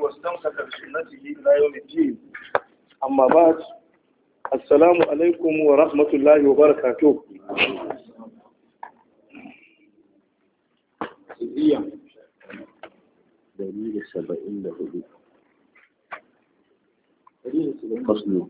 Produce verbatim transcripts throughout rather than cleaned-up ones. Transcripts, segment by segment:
واستمسك بسنته إلى يوم الدين. أما بعد، السلام عليكم ورحمة الله وبركاته. دليل سبعين لهدي فصل.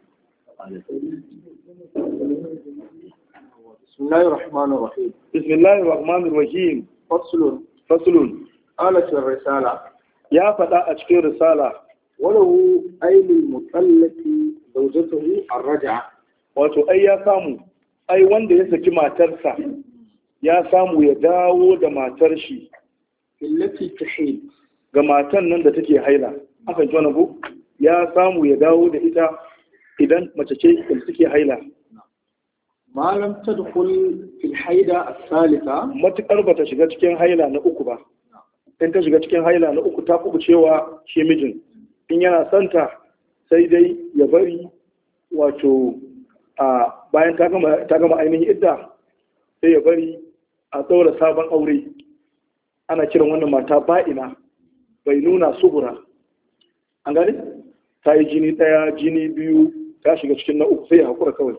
بسم الله الرحمن الرحيم بسم الله الرحمن الرحيم فصل فصل قالت الرسالة يا فتاة أشكي رسالة ولو أيل المطلق زوجته الرجعة wato ai ya samu ai wanda ya saki matarsa ya samu ya dawo da matar shi illati tahid ga matan nan da take haila aka ji wannan bu ya samu ya dawo da ita idan mace ce da take haila malam tadkhul fil haida as-salisa matakar bata shiga cikin haila na uku ba in ta shiga cikin haila na uku ta kubu cewa shi mijin in yana santa sai dai ya bari wato a bayan ta gama ta gama ainihin idda sai ya bari a daura sabon aure ana kiran wannan mata ba'ina bai nuna subura an gane ta yi jini daya jini biyu ta shiga cikin na uku sai ya hakura kawai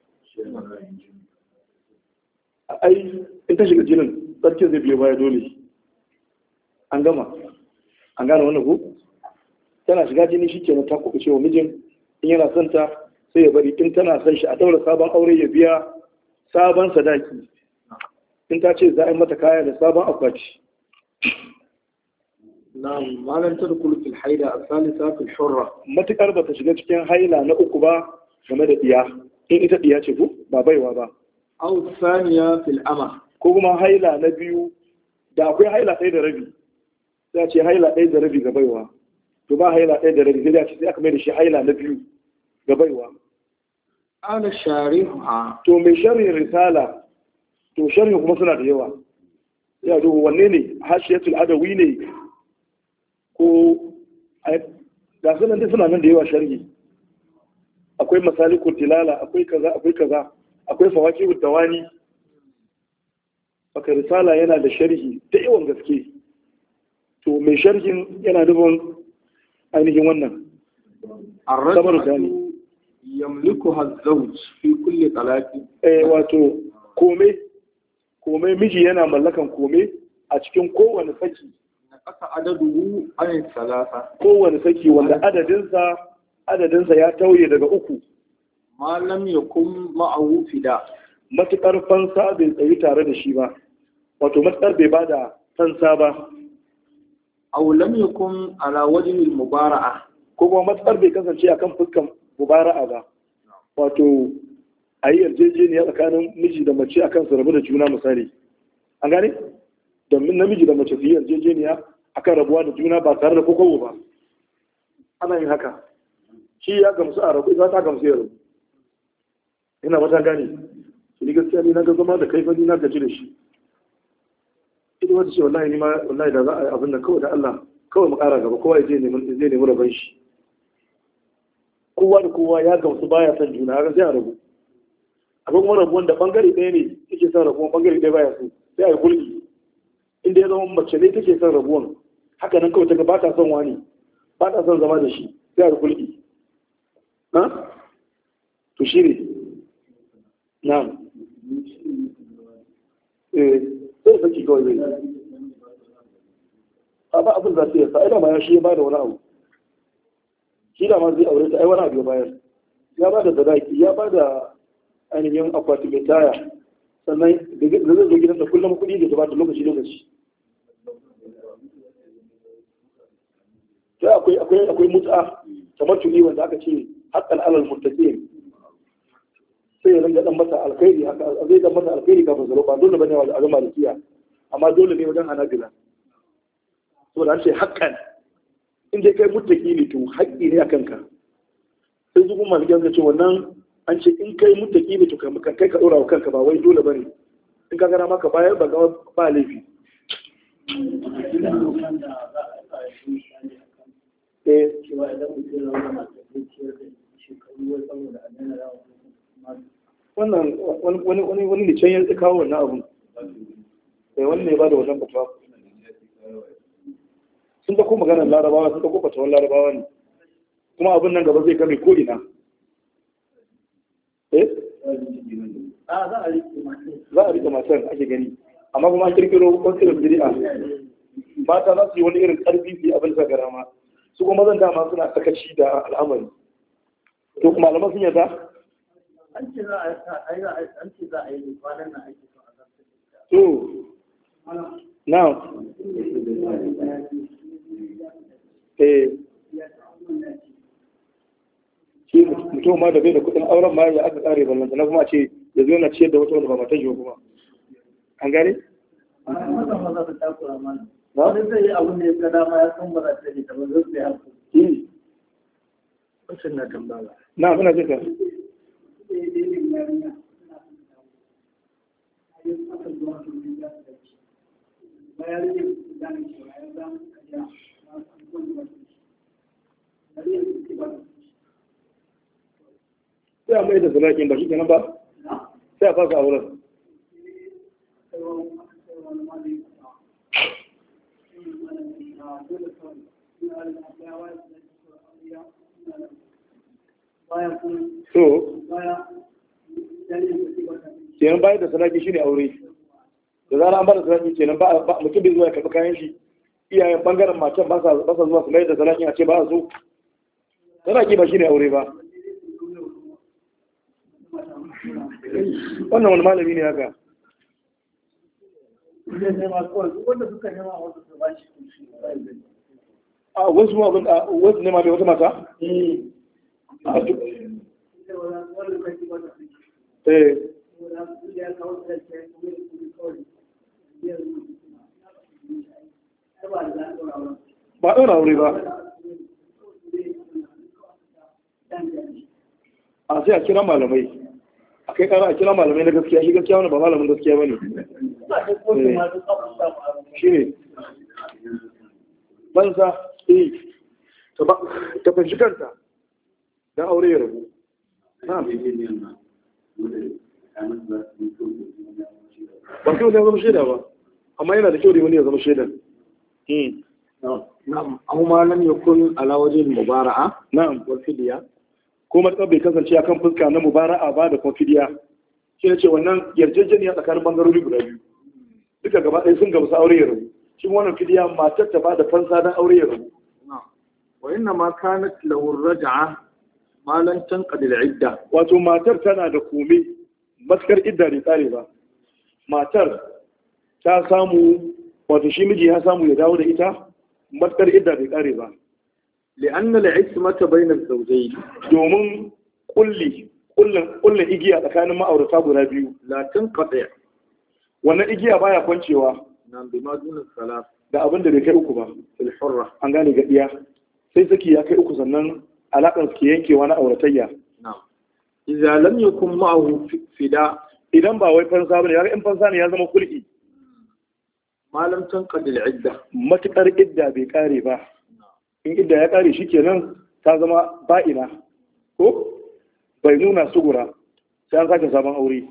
ai in ta shiga jinin sarkin zai biyo baya dole an gama an gane wannan ku tana shiga jini shi kenan ta kuɓuce wa mijin in yana son ta sai ya bari in tana son shi a daura sabon aure ya biya sabon sadaki in ta ce za a yi mata kaya da sabon akwati na malam ta dukulu fil haida a salisa fil shurra matukar ba ta shiga cikin haila na uku ba game da diya in ita diya ce ku ba baiwa ba aw saniya fil ama ko kuma haila na biyu da akwai haila ɗaya da rabi sai ce haila ɗaya da rabi ga baiwa to ba haila ɗaya da rabi sai ce sai aka mai da shi haila na biyu ga baiwa ana shariha to mai sharhin risala to sharhin kuma suna da yawa ya duhu wanne ne hashiyatul adawi ne ko ga sunan dai suna nan da yawa sharhi akwai masalikul tilala akwai kaza akwai kaza akwai fawakihud dawani baka risala yana da sharhi da yawan gaske to mai sharhin yana nufin ainihin wannan arrajatu yamliku az-zawj fi kulli talaqi eh wato kome kome miji yana mallakan kome a cikin kowane saki na kasa adadu ayin salasa kowane saki wanda adadinsa adadinsa ya tauye daga uku malam yakun ma'ahu fida matukar fansa bai tsayi tare da shi ba wato matukar bai bada fansa ba aw lam yakun ala wajhi al-mubara'a ko kuma matukar bai kasance akan fuskan mubara'a ba wato ayi yarjejeniya tsakanin miji da mace akan su rabu da juna misali an gane domin namiji da mace su yi yarjejeniya akan rabuwa da juna ba tare da kokowo ba ana yin haka shi ya gamsu a rabu ita ta gamsu ya rabu ina ba ta gane su ni gaskiya ni na ga zama da kai fa ni na gaji da shi ita wata ce wallahi ni ma wallahi da za a yi abin da kawai da Allah kawai mu ƙara gaba kowa zai nemi zai nemi rabon shi kowa da kowa ya gamsu baya son juna haka sai a rabu abin kuma rabuwan da bangare ɗaya ne take son rabuwan bangare ɗaya baya so sai a yi hulɗi inda ya zama mace ne take son rabuwan haka nan kawai ta ga ba ta son wani ba ta son zama da shi sai a yi hulɗi na to shi ne na eh sai saki kawai zai a ba abin za su yi sa ina ma ya shi ya ba da wani abu shi da ma zai aure ta ai wani abu ya bayar ya ba da sadaki ya ba da ainihin akwati mai taya sannan da zai zo gidansa kullum kuɗi da ta ba da lokaci lokaci sai akwai akwai akwai mut'a kamar tuni wanda aka ce haqqan alal muttaqin sai ya ringa dan masa alkhairi haka zai dan masa alkhairi kafin zaro ba dole bane wa a zama malikiya amma dole ne wajen hanabila saboda an ce haqqan in dai kai muttaqi ne to haƙƙi ne akan ka sai su kuma malikiya suka ce wannan an ce in kai muttaqi ne to kai ka dora wa kanka ba wai dole bane in ka gana maka bayar ba ga ba laifi eh wannan wani wani wani ne can ya kawo wannan abun sai wani ne ba da wannan fatawa sun dauko maganar larabawa sun dauko fatawar larabawa ne kuma abin nan gaba zai kame ko ina eh za a rike matan ake gani amma kuma an kirkiro kwansilar bid'a mata za su yi wani irin karfi su yi abin sa garama su kuma mazan dama suna sakaci da al'amari to kuma malaman sun yarda an ce za a yi an ce za a yi kwanan nan ake son a zartar to now eh shi mutum ma da bai da kudin auren ma ya aka kare ballanta na kuma ce ya zo na ciyar da wata wanda ba matan shi kuma an gane? wani zai yi abin da ya ga dama ya san ba za ta yi ta ba zai zai haku yi wancan na tambaya na muna jin ka sai a mai da zalakin ba shi kenan ba sai a fasa auren so kenan bayar da sadaki shine aure da zara an bada sadaki kenan ba mutum bai zuwa ya karɓi kayan shi iyayen bangaren matan ba sa zuwa su mai da sadaki a ce ba a so sadaki ba shine aure ba wannan wani malami ne haka a wasu ma abin a wasu nema mai wata mata? eh ba ɗaura aure ba a sai a kira malamai a kai kara a kira malamai na gaskiya shi gaskiya wani ba malamin gaskiya ba ne shi ne banza eh ta fanshi kanta don aure ya rabu ba kyau ne ya zama shaida ba amma yana da kyau da wani ya zama shaidan na'am amma lam yakun ala wajhin mubara'a na'am wal fidya ko matsar bai kasance akan fuska na mubara'a ba da kuma fidiya shi ne ce wannan yarjejeniya tsakanin bangarori guda biyu duka gaba ɗaya sun gamsu aure ya rabu shi wannan fidiya matar ta ba da fansa don aure ya rabu wa inna ma kanat lahu raj'a ma lan tanqad al idda wato matar tana da kome maskar idda bai tsare ba matar ta samu wato shi miji ya samu ya dawo da ita maskar idda bai tsare ba لأن العصمة بين الزوجين domin kulli kullun kullun igiya tsakanin ma'aurata guda biyu la tanqati wannan igiya baya kwancewa nan bi ma dun salat da abin da bai kai uku ba fil hurra an gane ga iya sai saki ya kai uku sannan alakan su ke yankewa na auratayya na'am idza lam yakun ma'ahu fida idan ba wai fansa bane yaga in fansa ne ya zama kulki malam tanqad al idda matukar idda bai kare ba in idda ya kare shi kenan ta zama ba'ina ko bai nuna sugura sai an sake sabon aure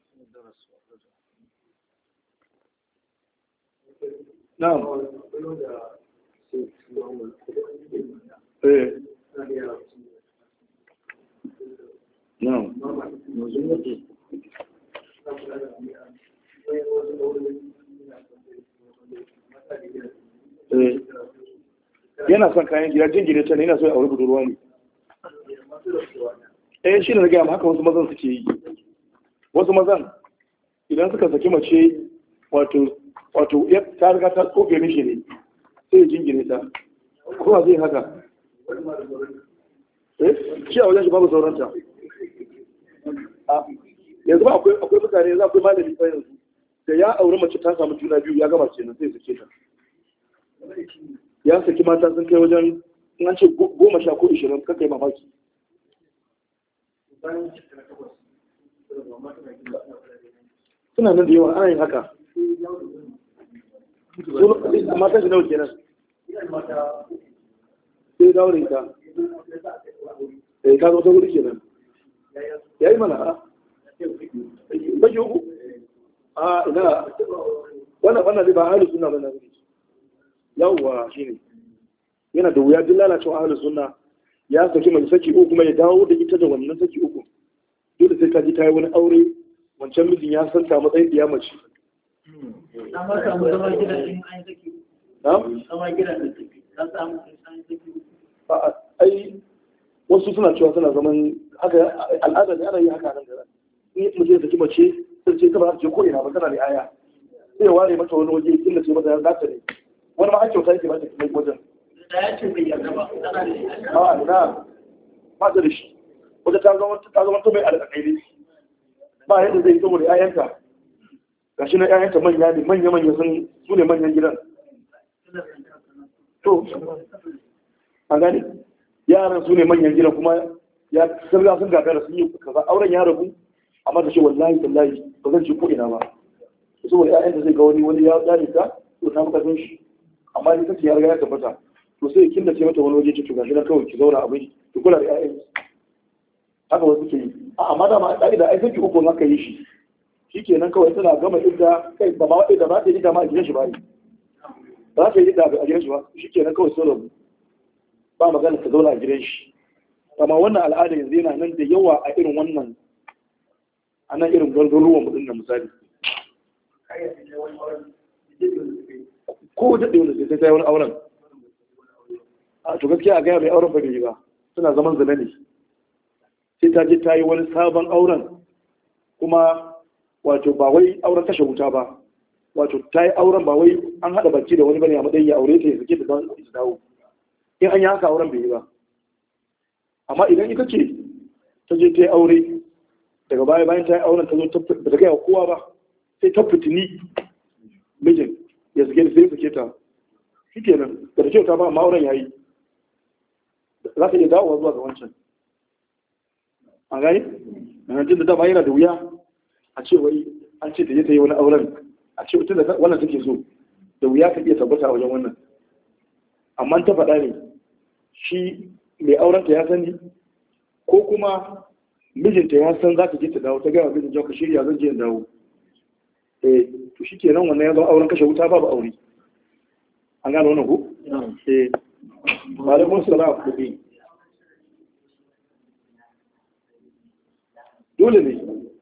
na'am eh na'am eh yana son kayan gida jin gida can yana so ya aure budurwa ne eh shi ne na gaya haka wasu mazan suke yi wasu mazan idan suka saki mace wato wato ya ta riga ta tsofe mishi ne sai ya jingine ta kuma zai haka eh shi a wajen shi babu sauranta yanzu ba akwai akwai mutane yanzu akwai malami ba yanzu da ya aure mace ta samu juna biyu ya gama kenan sai sake ta ya saki mata sun kai wajen in an ce goma sha ko ishirin kan kai mamaki suna nan da yawa ana yin haka mata shi nawa kenan sai dawo da ita eh ka zo ta wuri kenan ya yi mana a bashi uku a ina wannan wannan zai ba hali suna mana wuri yawwa shi ne yana da wuya duk lalacewa ahlus sunna ya saki mai saki uku kuma ya dawo da ita da wannan saki uku dole sai ka ji ta yi wani aure wancan mijin ya san ta matsayin da ya mace amma ka mu zama gidan in an saki na zama gidan da saki ka samu an saki a ai wasu suna cewa suna zaman haka al'ada ne ana yi haka nan da ni mutum ya saki mace sai ce ta ba ta je ko ina ba tana da aya sai ware mata wani waje inda ce mata ya zata ne wani ma ake wuta yake mata kuma wajen da ya ce bai yarda ba tana da shi a ina ba ta da shi wata ta zama ta zama ta mai alƙaƙai ne ba yadda zai yi saboda ƴaƴanta gashi na ƴaƴanta manya ne manya manya sun su ne manyan gidan to an gane yaran su ne manyan gidan kuma ya sarga sun gagara sun yi kaza auren ya rabu amma da shi wallahi tallahi ba zan ci ko ina ba saboda ƴaƴanta zai ga wani wani ya tsare ta to ta maka san shi amma ita ce ya riga ya tabbata to sai kin da ce mata wani waje ce to gashi na kawai ki zauna abin ki kula da ƴaƴan haka wasu ke yi a amma da ma ƙa'ida ai saki uku aka yi shi shikenan kawai tana gama idda kai ba ma idda ba ta yi idda ma a gidan shi ba ne ba ta yi idda a gidan shi ba shikenan kawai sun rabu ba magana ta zauna a gidan shi amma wannan al'ada yanzu yana nan da yawa a irin wannan a nan irin garuruwan mu din misali ko daɗe wanda sai ta yi wani auren a to gaskiya a gaya mai auren ba da yi ba suna zaman zina ne sai ta je ta yi wani sabon auren kuma wato ba wai auren kashe wuta ba wato ta yi auren ba wai an haɗa baki da wani bane a matsayin ya aure ta ya sake ta dawo in an yi haka auren bai yi ba amma idan ita ce ta je ta yi aure daga baya bayan ta yi auren ta zo ba ta gaya kowa ba sai ta fitini mijin ya sake da sai sake ta shi kenan da ta kyauta ba amma auren ya yi za ta iya dawowa zuwa ga wancan an gani na jin da dama yana da wuya a ce wai an ce da ya ta yi wani auren a ce tun da wannan take so da wuya ka iya tabbata a wajen wannan amma ta faɗa ne shi mai aurenta ya sani ko kuma mijinta ya san za ta je ta dawo ta gaya mijin ka shirya zan je in dawo eh to shi kenan wannan ya zama auren kashe wuta babu aure an gane wannan ko eh malamun salam kudi dole ne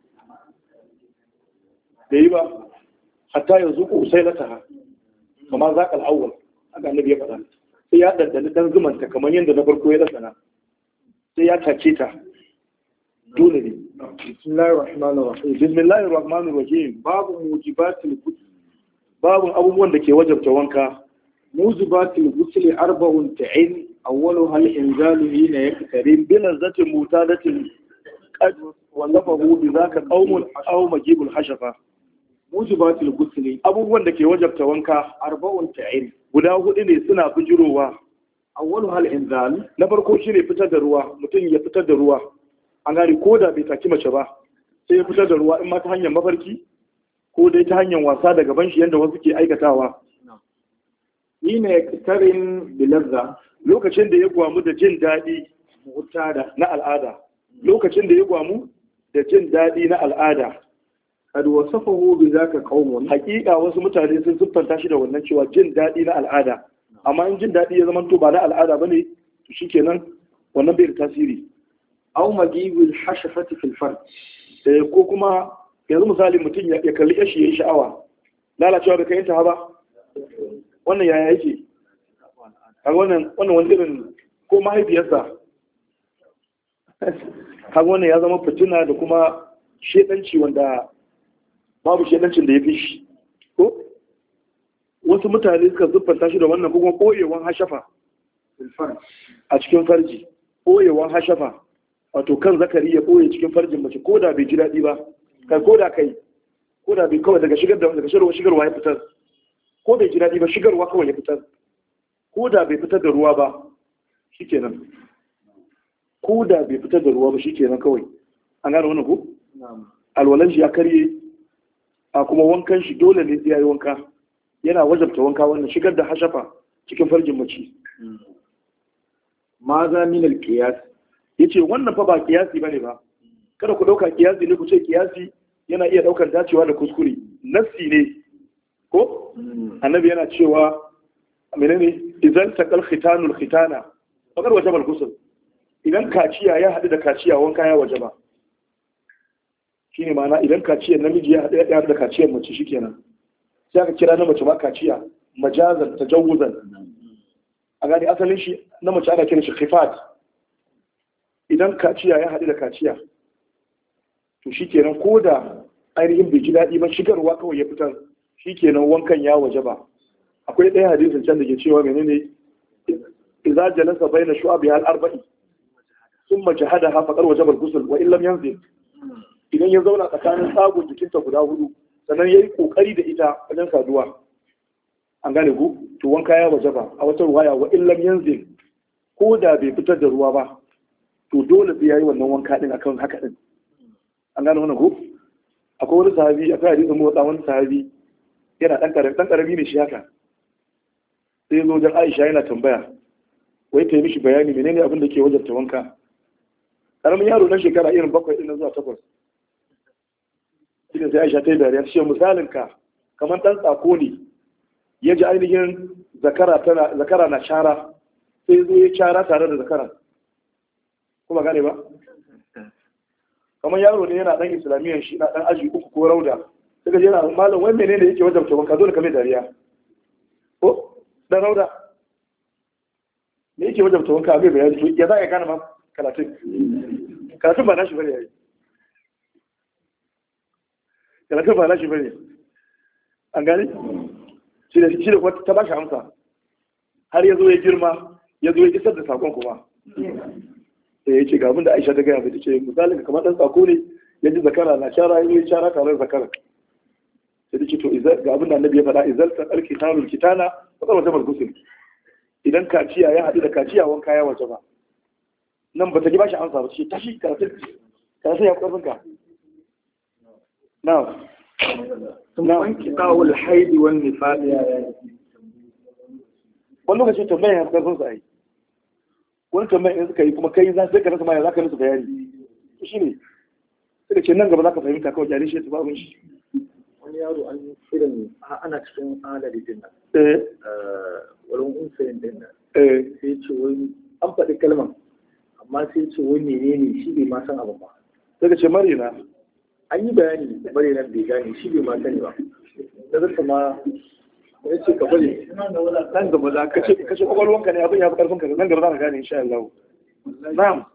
da yi ba hatta yanzu ku sai lata kamar zaƙal awwal haka annabi ya faɗa sai ya daddani dan zumanta kamar yadda na farko ya dasana sai ya take ta dole ne bismillahir rahmanir rahim bismillahir rahmanir rahim babu mujibatil ghusl babu abubuwan da ke wajabta wanka mujibatil ghusl arba'un ta'in awwaluha al-inzalu hina yaktarin bi lazzatin mutadatin qad wallafahu bi zaka qaumun aw majibul hashafa mujibatil ghusl abubuwan da ke wajabta wanka arba'un ta'in guda hudu ne suna bijirowa awwaluha al-inzal na farko shine fitar da ruwa mutum ya fitar da ruwa an gane ko da bai taki mace ba sai ya fitar da ruwa in ma ta hanyar mafarki ko dai ta hanyar wasa da gaban shi yadda wasu ke aikatawa hina yaktarin bi lazza lokacin da ya gwamu da jin daɗi mu'tada na al'ada lokacin da ya gwamu da jin daɗi na al'ada kad wasafahu bi zaka qaumun hakika wasu mutane sun siffanta shi da wannan cewa jin daɗi na al'ada amma in jin daɗi ya zama to ba na al'ada bane to shikenan wannan bai da tasiri aw magibul hashafati fil farj eh ko kuma yanzu misali mutum ya kalli yashi yayin sha'awa lalacewa bai kai ta ba wannan yaya yake kaga wannan wannan wani irin ko mahaifiyarsa kaga wannan ya zama fitina da kuma shedanci wanda babu shedancin da ya fi shi ko wasu mutane suka siffanta shi da wannan kuma koyewan hashafa a cikin farji koyewan hashafa wato kan zakari ya koye cikin farjin mace ko da bai ji daɗi ba kai ko da kai ko da bai kawai daga shigar da daga shigarwa shigarwa ya fitar ko bai ji daɗi ba shigarwa kawai ya fitar ko da bai fitar da ruwa ba shikenan ko da bai fitar da ruwa ba shikenan kawai an gane wannan ko alwalan shi ya karye a kuma wankan shi dole ne ya yi wanka yana wajabta wanka wannan shigar da hashafa cikin farjin mace ma za min al-qiyas yace wannan fa ba kiyasi bane ba kada ku dauka kiyasi ne ku ce kiyasi yana iya daukar dacewa da kuskure nassi ne ko annabi yana cewa menene idan taqal khitanul khitana fakar wajaba al-ghusl idan kaciya ya haɗu da kaciya wanka ya wajaba shine ma'ana idan kaciyar namiji ya haɗu ya da kaciyar mace shikenan sai aka kira na mace ma kaciya majazan tajawuzan a gani asalin shi na mace ana kira shi khifat idan kaciya ya haɗu da kaciya to shikenan ko da ainihin bai ji daɗi ba shigarwa kawai ya fitar shikenan wankan ya wajaba akwai ɗaya hadisin can da ke cewa menene idza jalasa baina shu'abi al-arba'i thumma jahadaha faqad wajaba al-ghusl wa illam yanzil idan ya zauna tsakanin tsagon jikinta guda hudu sannan yayi kokari da ita wajen saduwa an gane ku to wanka ya wajaba a wata ruwaya wa illam yanzil ko da bai fitar da ruwa ba to dole sai yayi wannan wanka din akan haka din an gane wannan ku akwai wani sahabi akwai hadisin mu wani sahabi yana dan karami dan karami ne shi haka sai zo wajen Aisha yana tambaya wai ta yi mishi bayani menene abin da ke wajabta wanka karamin yaro na shekara irin bakwai din zuwa takwas shine sai Aisha ta yi dariya shi misalin ka kamar dan tsako ne ya ji ainihin zakara tana zakara na shara sai zo ya shara tare da zakara kuma gane ba kamar yaro ne yana dan islamiyyar shi na dan aji uku ko rauda daga yana malam wai menene yake wajabta wanka zo da kame dariya ko dan rauda me yake wajabta wanka bai bayani to ya za ka gane ma karatun karatun ba nashi bane yayi karatun ba nashi bane an gane shi da shi da ta ba shi amsa har ya zo ya girma ya zo ya isar da sakon kuma sai ya ce ga abin da Aisha ta gaya mai ce misalin kamar dan sako ne ya ji zakara na shara ya yi shara tare da zakara sai ta ce to ga abin da Annabi ya faɗa izal ta alki tanul kitana fa wata malgusul idan kaciya ya haɗu da kaciya wanka ya waje ba nan ba ta ji ba shi amsa ba ce tashi karatun karatun ya karfin ka na na wanki qawul haidi wan nifas wani lokaci tambaya ya karfin sa ai wani tambayin in suka yi kuma kai za ka rasa maya za ka musu bayani shi ne suka ce nan gaba za ka fahimta kawai jari shi su ba abin shi wani yaro an irin ana cikin alari din nan wurin unsayin din nan sai ce wani an faɗi kalman amma sai ce wani menene shi bai ma san abin ba suka ce marina an yi bayani marina bai gane shi bai ma sani ba da zata ma ya ce ka bari nan gaba za ka ce kashe kwakwalwanka ne abin ya fi karfin ka nan gaba za ka gane insha Allah na'am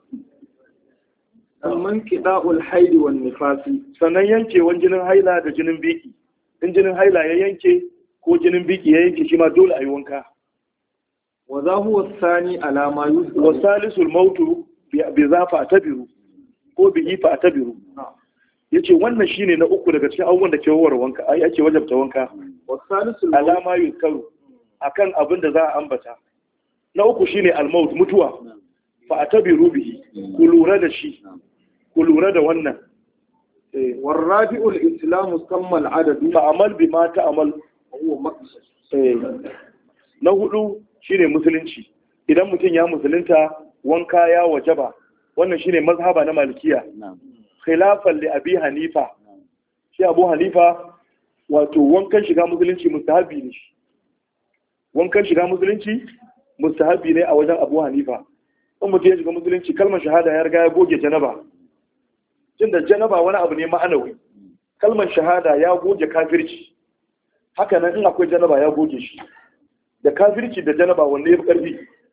amman qida'ul haid wan nifasi sannan yankewan jinin haila da jinin biki in jinin haila ya yanke ko jinin biki ya yanke shi ma dole a yi wanka wa za huwa thani ala ma yusuf wa salisul mautu bi zafa tabiru ko bi ifa tabiru yace wannan shine na uku daga cikin abubuwan da ke wawar wanka ai ake wajabta wanka alama yukaru akan abin da za a ambata na uku shine al-maut mutuwa fa atabiru bihi ku lura da shi ku lura da wannan eh warabi'ul islamu kammal adadu fa amal bima ta'amal huwa maqsad eh na hudu shine musulunci idan mutum ya musulunta wanka ya wajaba wannan shine mazhaba na malikiya khilafan li abi hanifa shi abu hanifa wato wankan shiga musulunci mustahabi ne shi wankan shiga musulunci mustahabi ne a wajen abu hanifa in mutum ya shiga musulunci kalmar shahada ya riga ya goge janaba tun da janaba wani abu ne ma'anawi kalmar shahada ya goge kafirci haka nan in akwai janaba ya goge shi da kafirci da janaba wanda ya fi karfi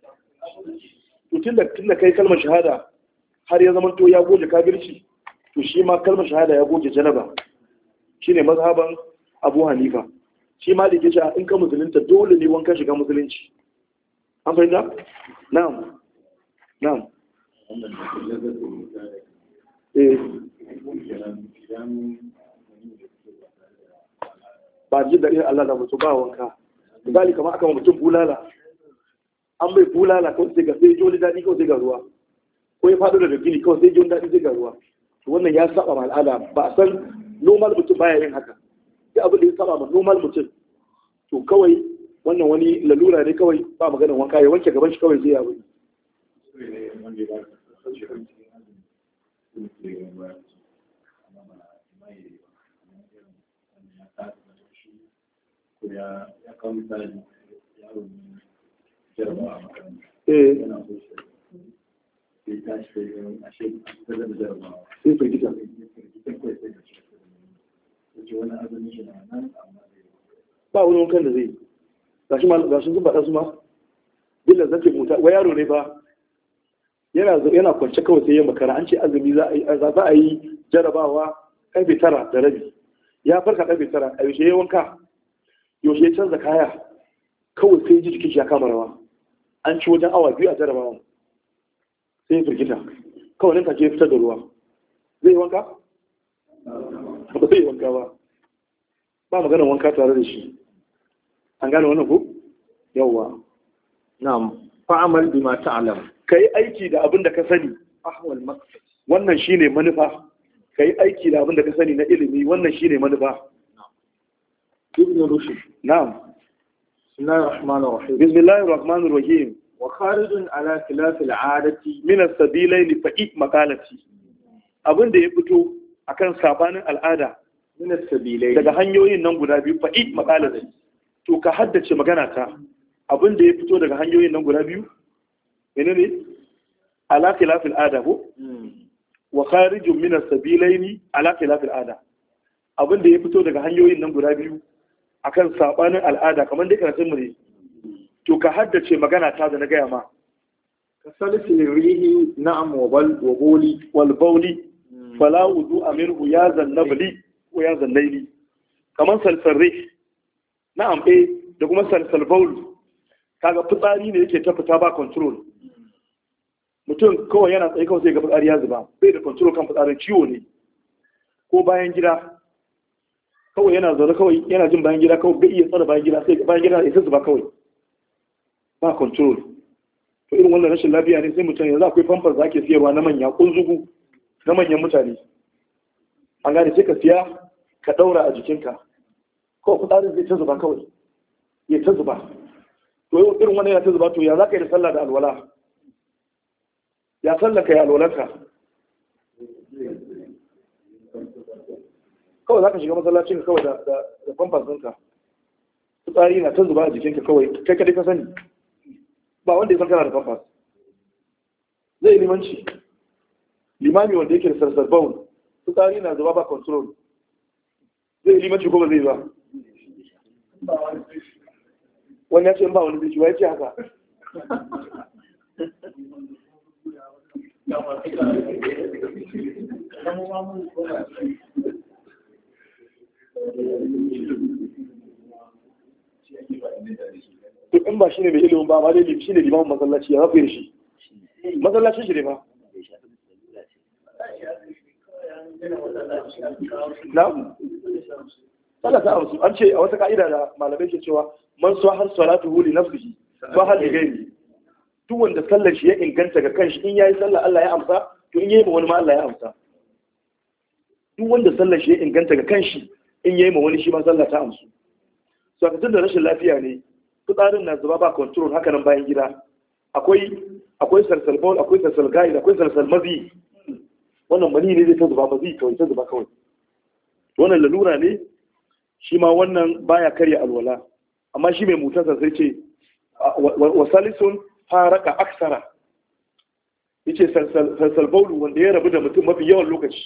to tun da kai kalmar shahada har ya zama to ya goge kafirci to shi ma kalmar shahada ya goge janaba shine mazhaban Abu Hanifa shi ma da yake in ka musulunta dole ne wankan shiga musulunci an fahimta na'am na'am eh ba ji da Allah da mutu ba wanka misali kamar aka mutum bulala an bai bulala kawai sai ga sai joli daɗi kawai sai ga ruwa ko ya faɗo da gini kawai sai joli daɗi sai ga ruwa to wannan ya saba ma al'ada ba a san normal mutum baya yin haka sai abin da ya saba ma normal mutum to kawai wannan wani lalura ne kawai ba maganar wanka ya wanke gaban shi kawai zai yawo ya kawo misali yaro eh sai firgita ba wani wankan da zai gashi ma gashi sun faɗa su ma billa zake mota wa yaro ne ba yana yana kwance kawai sai ya makara an ce azumi za a yi za a yi jarabawa karfe tara da rabi ya farka karfe tara a yaushe ya wanka yaushe ya canza kaya kawai sai ji jikin shi ya kama rawa an ci wajen awa biyu a jarabawa sai ya firgita kawai nan take fitar da ruwa zai yi wanka ba zai yi wanka ba ba maganar wanka tare da shi an gane wannan ko yawwa na'am fa'amal bima ta'lam kai aiki da abin da ka sani ahwal maqsad wannan shine manufa kai aiki da abin da ka sani na ilimi wannan shine manufa ibn rushd na'am bismillahir rahmanir rahim bismillahir rahmanir rahim wa kharijun ala khilaf al'adati min as-sabilayn fa'i maqalati abin da ya fito akan sabanin al'ada min as-sabilayn daga hanyoyin nan guda biyu fa'i maqalati to ka haddace magana ta abin da ya fito daga hanyoyin nan guda biyu menene ala khilaf al'ada ko wa kharijun min as-sabilayn ala khilaf al'ada abin da ya fito daga hanyoyin nan guda biyu akan sabanin al'ada kamar dai karatun mu ne to ka haddace magana ta da na gaya ma ka salisil rihi na'am wa bal wa boli wal bawli fala wudu amirhu ya zannabli ko ya zannaili kamar salsal rih na'am eh da kuma salsal bawl kaga fitsari ne yake ta fita ba control mutum kawai yana tsaye kawai sai ga fitsari ya zuba bai da control kan fitsarin ciwo ne ko bayan gida kawai yana zaune kawai yana jin bayan gida kawai bai iya tsara bayan gida sai bayan gida ya zuba kawai ba control to irin wannan rashin lafiya ne sai mutum yanzu akwai famfar da ake siyarwa na manya kunzugu na manyan mutane an gane sai ka siya ka daura a jikinka kawai fitsarin zai ta zuba kawai ya ta zuba to irin wannan ya ta zuba to ya za ka yi da sallah da alwala ya sallaka ya alwalanka kawai za ka shiga masallacin kawai da famfas ɗinka fitsari na ta zuba a jikinka kawai kai kadai ka sani ba wanda ya san kana da famfas zai limanci limami wanda yake da sarsar baun fitsari na zuba ba control zai limanci ko ba zai ba wani ya ce ba wani zai ci wa ya ce haka to in ba shi ne mai ilimin ba ma dai shi ne limamin masallaci ya zafi da shi masallacin shi ne ba na? sallah ta amsu an ce a wata ka'ida da malamai ke cewa man so har salatu huli nafsihi so har da gairi duk wanda sallar shi ya inganta ga kanshi in yayi sallah Allah ya amsa to in yayi ma wani ma Allah ya amsa duk wanda sallar shi ya inganta ga kanshi in yayi ma wani shi ma sallah ta amsu so ka tunda rashin lafiya ne fitsarin na zuba ba control haka nan bayan gida akwai akwai salsal bawl akwai salsal gaid akwai salsal mazi wannan mani ne zai ta zuba mazi kawai ta zuba kawai wannan lalura ne shi ma wannan baya karya alwala amma shi mai mutarsa sai ce wa salisun faraka aksara yace salsal baulu wanda ya rabu da mutum mafi yawan lokaci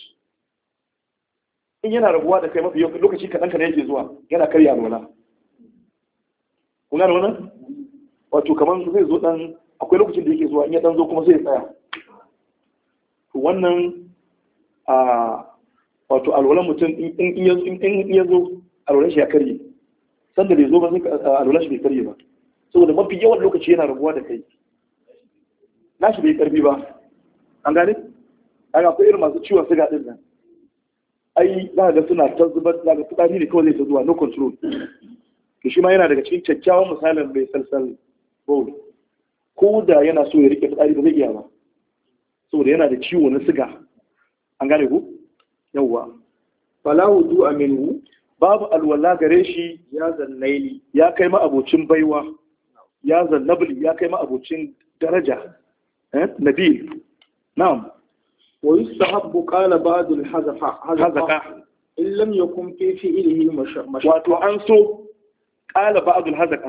in yana rabuwa da kai mafi yawan lokaci kaɗan kaɗan yake zuwa yana karya alwala kun gane wannan wato kamar zai zo dan akwai lokacin da yake zuwa in ya dan zo kuma sai ya tsaya to wannan a wato alwalan mutum in ya zo alwalan shi ya karye sanda bai zo ba sai alwalan shi bai karye ba saboda mafi yawan lokaci yana rabuwa da kai nashi bai karbi ba an gane an akwai irin masu ciwon siga din nan ai za ga suna ta zubar da ga fitsari ne kawai zai ta zuwa no control to shi ma yana daga cikin kyakkyawan misalin mai salsal bowl ko da yana so ya rike fitsari ba zai iya ba saboda yana da ciwo na siga an gane ku yawwa fala wudu aminu babu alwala gare shi ya zannaili ya kai ma abocin baiwa ya zannabli ya kai ma abocin daraja eh nabil na'am wa yustahabbu qala ba'd al-hazafa hazaka in lam yakun fi fi'lihi mashaqqa wato an so qala ba'd al-hazaka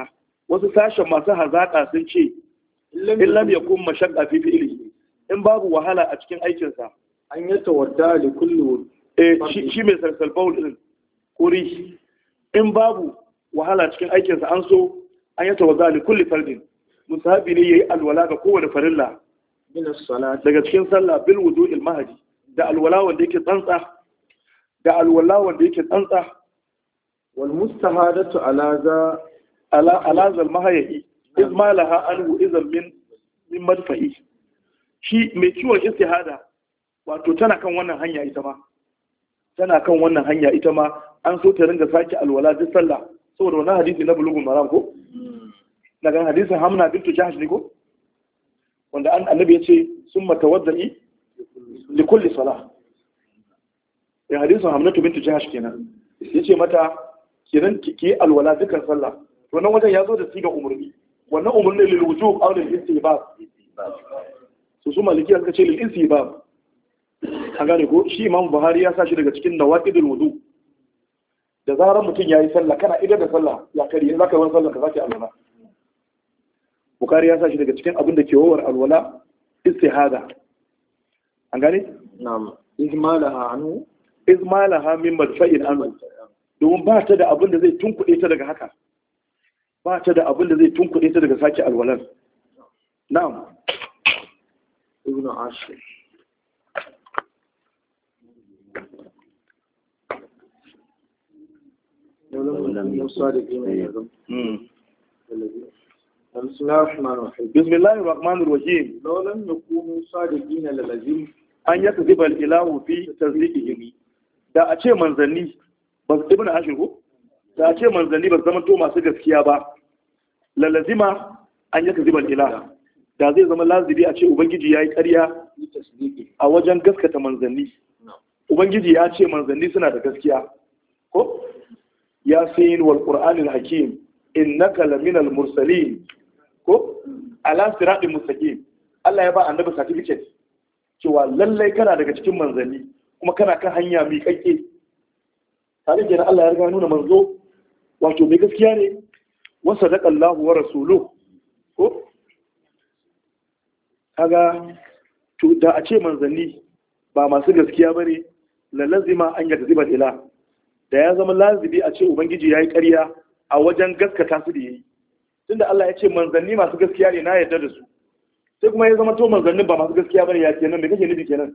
wasu sashen masu hazaka sun ce in lam yakun mashaqqa fi fi'li in babu wahala a cikin aikin sa an yatawadda li kulli eh shi mai salsal bawl din kuri in babu wahala cikin aikin sa an so an yatawadda li kulli fardin musahabi ne yayi alwala ga kowane farilla min as-salat daga cikin sallah bil wudu'il mahdi da alwala wanda yake tsantsa da alwala wanda yake tsantsa wal mustahadatu ala za ala ala zal mahyi izma laha anhu izan min min madfa'i shi mai ciwon istihada wato tana kan wannan hanya ita ma tana kan wannan hanya ita ma an so ta ringa sake alwala duk sallah saboda wannan hadisi na bulugul maram ko daga hadisin Hamna bintu Jahsh ne ko wanda an annabi ya ce summa tawaddi li kulli salah ya hadisin Hamna bintu Jahsh kenan yace mata kiran ki alwala dukkan sallah wannan wajen ya zo da siga umurni wannan umurni lil wujub aw lil istihbab su su maliki suka ce lil istihbab an gane ko shi Imam Buhari ya sa shi daga cikin nawaqidul wudu da zarar mutum yayi sallah kana idan da sallah ya kare in zaka yi wannan sallah ka zaki alwala Bukhari ya sa shi daga cikin abin da ke wawar alwala istihada an gane na'am izmalaha anhu izmalaha min madfa'in anhu domin ba ta da abin da zai tunkuɗe ta daga haka ba ta da abin da zai tunkuɗe ta daga sake alwalar na'am ibn ashir بسم الله الرحمن الرحيم بسم الله الرحمن الرحيم لو لم يكونوا صادقين للزم an yakziba al-ilahu fi tasdiqihi da a ce manzanni ba ibn ashir ko da a ce manzanni ba zama to masu gaskiya ba lalazima an yakziba al-ilahu da zai zama lazibi a ce ubangiji yayi ƙarya a wajen gaskata manzanni ubangiji ya ce manzanni suna da gaskiya ko yasin wal qur'anil hakim innaka laminal mursalin ko ala siratin mustaqim Allah ya ba annabi certificate cewa lallai kana daga cikin manzanni kuma kana kan hanya mai kakke tare da Allah ya riga nuna manzo wato mai gaskiya ne wa sadaqallahu wa rasuluhu ko kaga to da a ce manzanni ba masu gaskiya bane la lazima an yakziba ila da ya zama lazibi a ce ubangiji yayi ƙarya a wajen gaskata su da yayi tunda Allah ya ce manzanni masu gaskiya ne na yarda da su sai kuma ya zama to manzannin ba masu gaskiya bane ya kenan me kake nufi kenan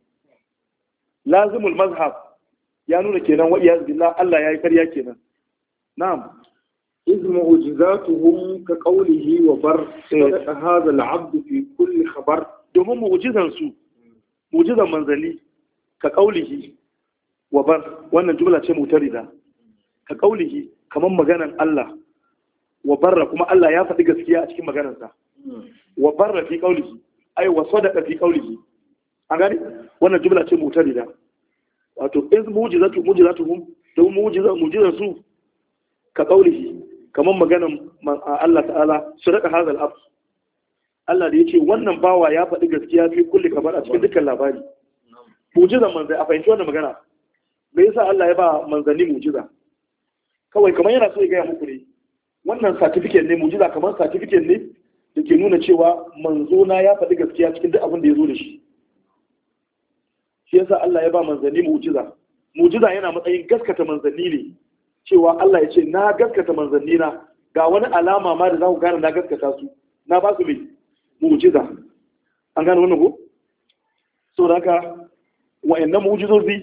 lazimul mazhab ya nuna kenan wa iyaz billah Allah yayi ƙarya kenan na'am إذ معجزاتهم كقوله وبر صدق هذا العبد في كل خبر domin mu'jizan su mu'jizan manzanni ka qaulihi wa bar wannan jumla ce mutarida ka qaulihi kaman maganan Allah wa barra kuma Allah ya faɗi gaskiya a cikin maganarsa wa barra fi qaulihi ay wa sadaqa fi qaulihi an gani wannan jumla ce mutarida wato iz mu'jizatu mu'jizatuhum to mu'jiza mu'jizan su ka qaulihi kaman maganan Allah ta'ala sadaqa hadal abd Allah da yace wannan bawa ya faɗi gaskiya fi kulli kabar a cikin dukkan labari mu'jizan manzai a fahimci wannan magana me yasa Allah ya ba manzanni mu'jiza kawai kamar yana so ya gaya muku ne wannan certificate ne mu'jiza kamar certificate ne da ke nuna cewa manzo na ya faɗi gaskiya cikin duk abin da ya zo da shi shi yasa Allah ya ba manzanni mu'jiza mu'jiza yana matsayin gaskata manzanni ne cewa Allah ya ce na gaskata manzanni na ga wani alama ma da za ku gane na gaskata su na ba su mai mu'jiza an gane wannan ko so da haka wa'annan mu'jizozi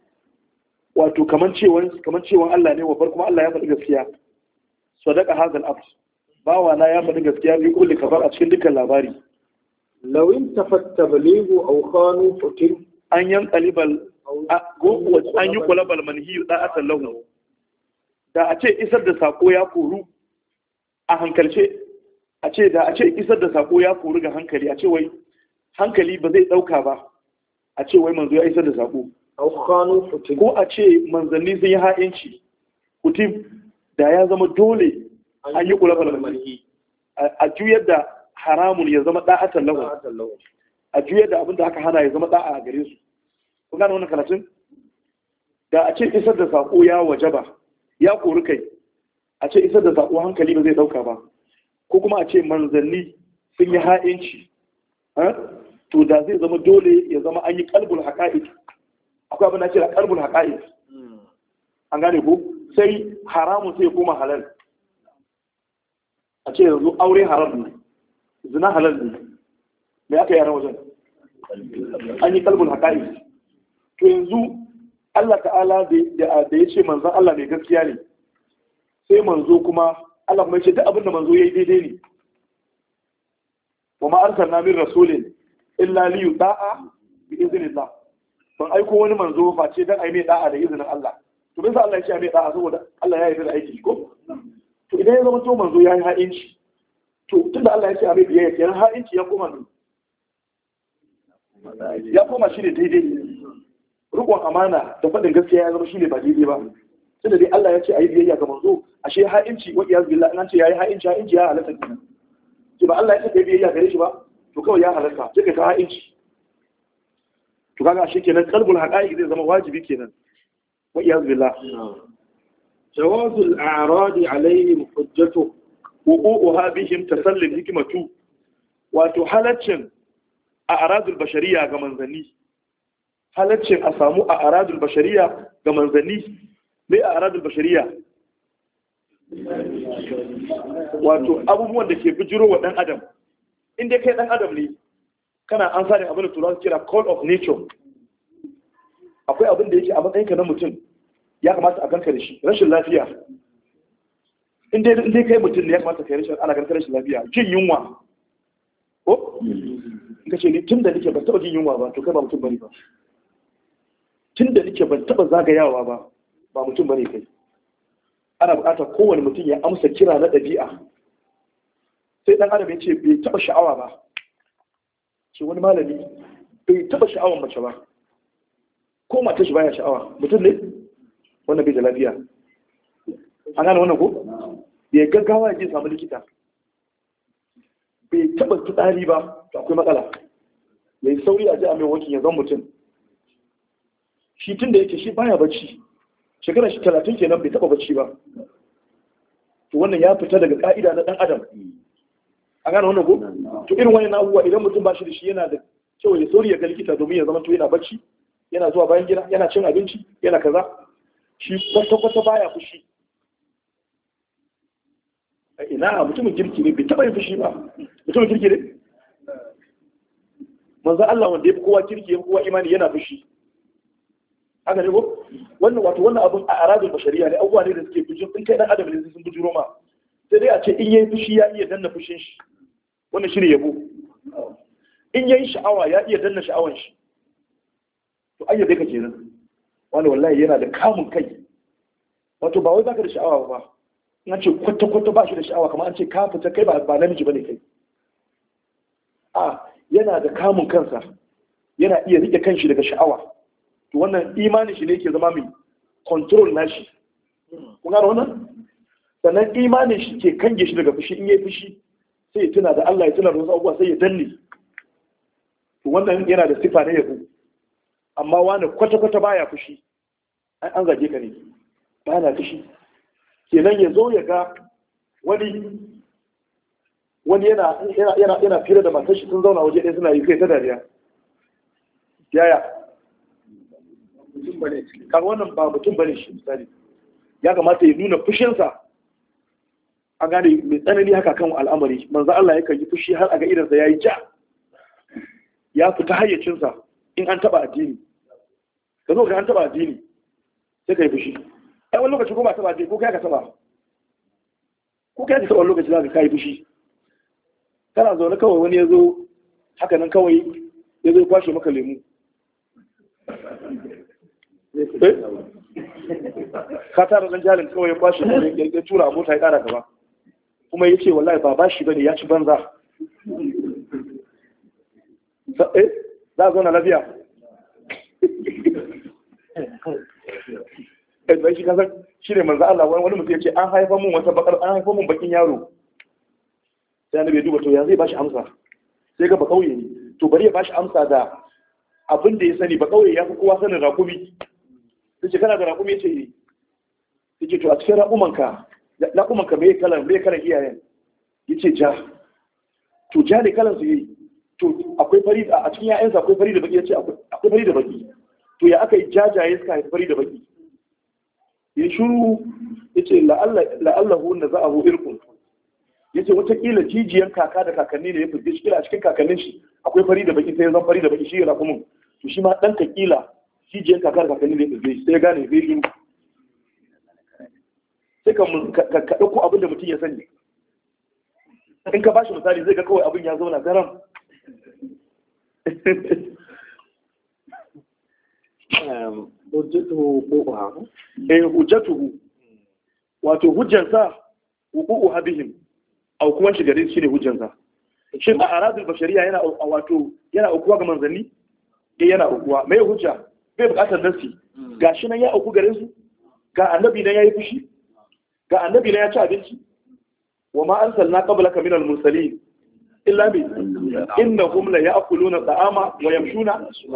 wato kaman cewan kaman cewan Allah ne wa bar kuma Allah ya faɗi gaskiya sadaqa hadal abd bawa na ya faɗi gaskiya bi kulli kafar a cikin dukkan labari law in tafatta balighu aw khanu futin an yan qalibal go an yi qalabal manhi da'atan lahu da a ce isar da sako ya koru a hankalce a ce da a ce isar da sako ya koru ga hankali a ce wai hankali ba zai dauka ba a ce wai manzo ya isar da sako ko a ce manzanni sun yi ha'inci kutim da ya zama dole an yi kula balmalhi a juyar da haramun ya zama da'atan lahu a juyar da abin da aka hana ya zama da'a a gare su kun gane wannan karatun da a ce isar da sako ya wajaba ya kori kai a ce isar da sako hankali ba zai dauka ba ko kuma a ce manzanni sun yi ha'inci, to da zai zama dole ya zama an yi kalbul haƙa'iq. Akwai abin da ake da kalbul haƙa'iq, an gane ko sai haramun sai ya koma halal. A ce yanzu aure haram ne, zina halal ne, me aka yi a wajen? An yi kalbul haƙa'iq. To yanzu Allah ta'ala da ya ce manzan Allah mai gaskiya ne, sai manzo kuma Allah kuma ya ce duk abin da manzo ya yi daidai ne. Wa ma arsalna min rasulin illa li yuta'a bi iznillah. Ban aiko wani manzo face dan ai mai da'a da izinin Allah. To bisa Allah ya ce mai da'a saboda Allah ya yarda da aiki ko? To idan ya zama to manzo ya yi ha'inci, to tunda Allah ya ce a mai biyayya kenan ha'inci ya koma ya koma shi ne daidai. Rukun amana da faɗin gaskiya ya zama shi ne ba daidai ba. Tunda dai Allah ya ce a yi biyayya ga manzo, ashe ha'inci wa iyaz billah an ce yayi ha'inci ha'inci ya halatta kenan. Ki ba Allah ya ce kai biyayya gare shi ba, to kawai ya halatta, sai ka ha'inci. To kaga ashe kenan qalbul haqa'iq zai zama wajibi kenan. Wa iyaz billah. Jawazul a'rad alaihim hujjatu wuqu'uha bihim tasallim hikmatu. Wato halaccin a aradul bashariya ga manzanni. Halaccin a samu a aradul bashariya ga manzanni. Me a aradul bashariya? Wato abubuwan da ke bijiro wa ɗan adam. Inda kai ɗan adam ne, kana an sa ne abin da turawa kira call of nature. Akwai abin da yake a matsayinka na mutum ya kamata a ganka da shi, rashin lafiya. Inda kai mutum ne ya kamata ka yi rashin ana ganka rashin lafiya, jin yunwa. Ko? In ka ce ni tun da nake ban taɓa jin yunwa ba, to kai ba mutum bane ba. Tun da nake ban taɓa zagayawa ba, ba mutum bane kai. Ana buƙatar kowane mutum ya amsa kira na ɗabi'a. Sai ɗan adam ya ce bai taɓa sha'awa ba. Ce wani malami bai taɓa sha'awan mace ba. Ko mata shi baya sha'awa, mutum ne? Wannan bai da lafiya. An gane wannan ko? Ya gaggawa ya je samu likita. Bai taɓa fitsari ba, to akwai matsala. Ya yi sauri a ji a mai wankin ya zan mutum. Shi tun da yake shi baya bacci. Shekarar shi talatin kenan bai taɓa bacci ba. To wannan ya fita daga ƙa'ida na ɗan adam. A gane wannan ko? To irin wani na'uwa idan mutum ba shi da shi yana da kyau ya sauri ya ga likita domin ya zama to yana bacci, yana zuwa bayan gida, yana cin abinci, yana kaza. Shi kwata-kwata baya fushi. Ina mutumin kirki ne bai taɓa yin fushi ba. Mutumin kirki ne? Manzo Allah wanda ya fi kowa kirki ya fi kowa imani yana fushi. Haka ne ko? Wannan wato wannan abun a aradul bashariya ne, abubuwa ne da suke fushin in kai dan adam ne sun bujuro ma. Sai dai a ce in yayi fushi ya iya danna fushin shi. Wannan shine yabo. In yayi sha'awa ya iya danna sha'awan shi. To ayyabe ka kenan. Wani wallahi yana da kamun kai. Wato ba wai baka da sha'awa ba. In an ce kwata kwata ba shi da sha'awa kamar an ce ka fita kai ba ba namiji bane kai. A yana da kamun kansa. Yana iya rike kanshi daga sha'awa. To wannan imanin shi ne yake zama mai control nashi. Kun gano wannan? Sannan imanin shi ke kange shi daga fushi in yayi fushi sai ya tuna da Allah ya tuna da wasu abubuwa sai ya danne. To wannan yana da sifa na yabo. Amma wani kwata-kwata baya fushi. An zage ka ne. Ba na fushi. Kenan ya zo ya ga wani wani yana yana yana fira da matar shi sun zauna waje ɗaya suna yi kai ta dariya. Yaya? Kan wannan ba mutum bane shi misali. Ya kamata ya nuna fushinsa. An gane mai tsanani haka kan al'amari. Manzo Allah yakan yi fushi har a ga idansa yayi ja. Ya fita hayyacinsa in an taba addini. Ka zo ga an taba addini sai ka yi fushi. Ai wani lokaci ko ba taba addini ko kai ka taba. Ko kai ka taba lokaci za ka kai fushi. Kana zaune kawai wani ya zo haka nan kawai ya zo kwashe maka lemu. Ka tara dan jalin kawai ya kwashe ya tura a mota ya kara gaba. Kuma ya ce wallahi ba bashi bane ya ci banza. Eh za a zauna lafiya. Eh bai shi kasar shi ne manzo Allah wani mutum ya ce an haifa mun wata bakar an haifa mun bakin yaro. Sai annabi ya duba to ya zai bashi amsa. Sai ga ba kauye ne. To bari ya bashi amsa da abin da ya sani ba kauye ya fi kowa sanin rakumi. Sai kana da rakumi yace eh. Yace to a cikin rakumanka rakumanka me kalan me kalan iyayen? yace ja to ja ne kalan su yi to akwai fari a cikin ƴaƴansa akwai fari da baki yace akwai fari da baki to ya aka yi jajaye suka haifi fari da baki ya shuru yace la'alla la'allahu naza'ahu irqun yace wata kila jijiyan kaka da kakanni ne ya fige shi kila a cikin kakannin shi akwai fari da baki sai ya zan fari da baki shi yana kuma to shi ma dan ka kila jijiyan kaka da kakanni ne ya fige shi sai ya gane zai shuru sai ka ka dauko abin da mutum ya sani in ka bashi misali zai ga kawai abin ya zauna garam hujjatuhu ko eh hujjatuhu wato hujjansa wuqu'u habihim au kuma shi gare shi ne hujjansa shin a aradul bashariya yana wato yana aukuwa ga manzanni eh yana aukuwa mai hujja bai bukatar nasi gashi nan ya auku gare su ga annabi nan yayi fushi ga annabi nan ya ci abinci wa ma arsalna qablaka minal mursalin illa bi innahum la ya'kuluna ta'ama wa yamshuna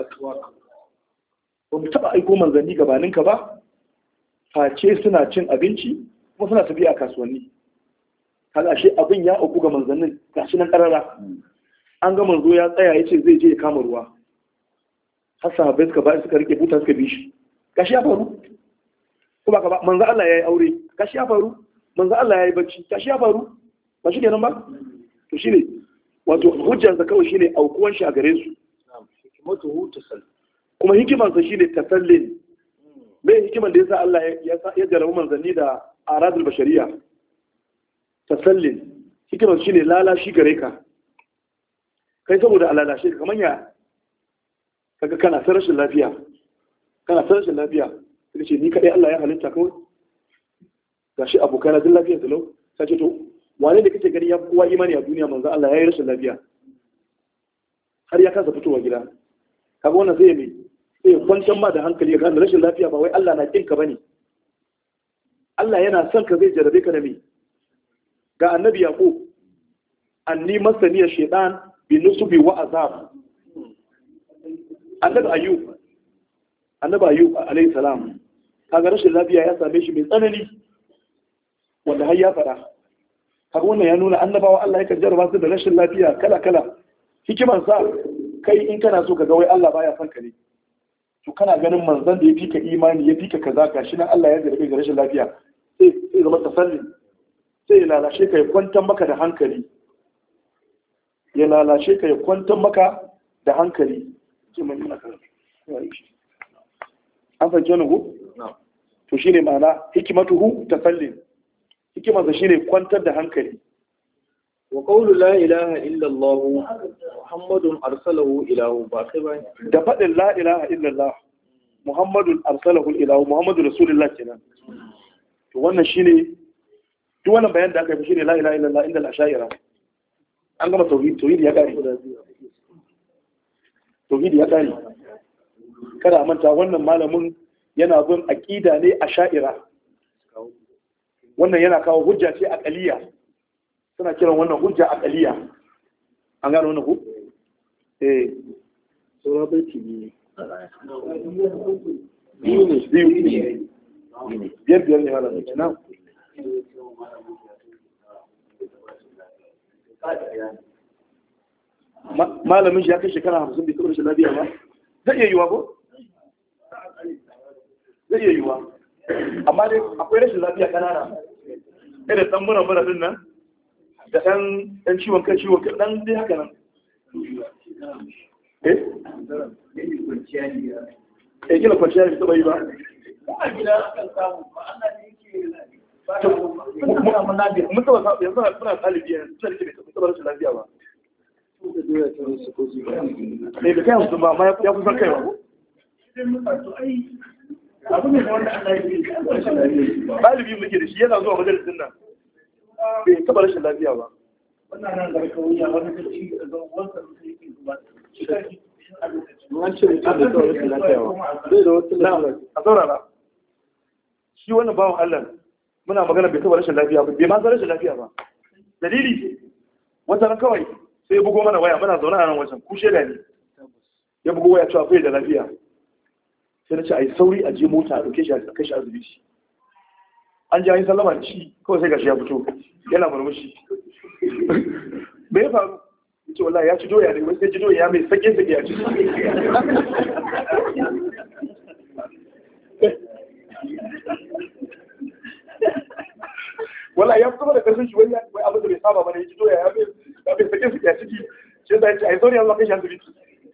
ba mu taba aiko manzanni gabaninka ba face suna cin abinci kuma suna tafiya a kasuwanni kaga ashe abin ya auku ga manzannin gashi nan karara an ga manzo ya tsaya yace zai je ya kama ruwa har sahabbai suka ba suka rike buta suka bi shi gashi ya faru ko ba ka ba manzo Allah yayi aure gashi ya faru manzo Allah yayi bacci gashi ya faru ba shi kenan ba to shine wato hujjar sa kawai shine aukuwan shi a gare su hikmatuhu tasal kuma hikimar sa shine tasallin me hikimar da yasa Allah ya ya jarabu manzanni da aradul bashariya tasallin hikimar shine lalashi gare ka kai saboda alalashe ka kamar ya kaga kana ta rashin lafiya kana ta rashin lafiya sai ce ni kadai Allah ya halitta kawai gashi abokana din lafiyar su lau sai ce to wane da kake gani ya kowa imani a duniya manzo Allah ya yi rashin lafiya har ya kasa fitowa gida kaga wannan zai mai sai ya kwantar ma da hankali ya gane rashin lafiya ba wai Allah na kinka bane Allah yana son ka zai jarabe ka da me ga annabi yaqub anni masaniya shaytan bi nusubi wa azab annabi ayyub annabi ayyub alayhi salam kaga rashin lafiya ya same shi mai tsanani wanda har ya fara kaga wannan ya nuna annabawa Allah yakan jarraba su da rashin lafiya kala kala hikimar sa kai in kana so ka ga wai Allah baya son ka ne to kana ganin manzon da ya fika imani ya fika kaza gashi nan Allah ya jarrabe da rashin lafiya sai sai zama tasallin sai ya lalashe ka ya kwantar maka da hankali ya lalashe ka ya kwantar maka da hankali an fahimci wani ku? to shi ne ma'ana hikimatuhu tasallin hikimarsa shi ne kwantar da hankali wa qawlu la ilaha illa Allah Muhammadun arsalahu ilahu ba kai ba da faɗin la ilaha illa Allah Muhammadun arsalahu ilahu Muhammadu rasulullah kenan to wannan shine duk wannan bayan da aka yi shine la ilaha illa Allah inda al-ashaira an gama tauhid tauhid ya kare tauhid ya kare kada a manta wannan malamin yana bin aqida ne a sha'ira wannan yana kawo hujja ce aqaliya suna kiran wannan hujja aqaliya an gano wannan ku eh sura baiti ne biyu ne biyu ne biyar biyar ne malamin na malamin shi ya kai shekara hamsin bai taɓa rashin lafiya ba zai iya yiwa ko? zai iya yiwa amma dai akwai rashin lafiya kanana ɗaya da ɗan mura mura din nan da ɗan ɗan ciwon kai ciwon kai ɗan dai haka nan eh? eh gina kwanciya ne taɓa yi ba? mun taɓa yanzu muna ɗalibi yanzu suna da ke bai taɓa rashin lafiya ba ne da kai hamsin ba amma ya kusan kai ba ɗalibi muke da shi yana zuwa majalisun nan bai taɓa rashin lafiya ba an ce mutum da kawai rashin lafiya ba zai da wata lafiya a saurara shi wannan bawan Allah muna magana bai taɓa rashin lafiya ba bai ma san rashin lafiya ba dalili wata ran kawai sai ya bugo mana waya muna zaune a nan wajen kushe da ni ya bugo waya cewa bai da lafiya sai na ce a yi sauri a je mota a ɗauke shi a kai shi asibiti an ji an yi sallama da shi kawai sai gashi ya fito yana murmushi me ya faru ce wallahi ya ci doya ne wai sai ci doya mai sake sake ya ci wallahi ya fito da karfin shi wai abin da bai saba bane ya ci doya ya mai sake sake ya ciki shi da ya ce ai sauri Allah kai shi asibiti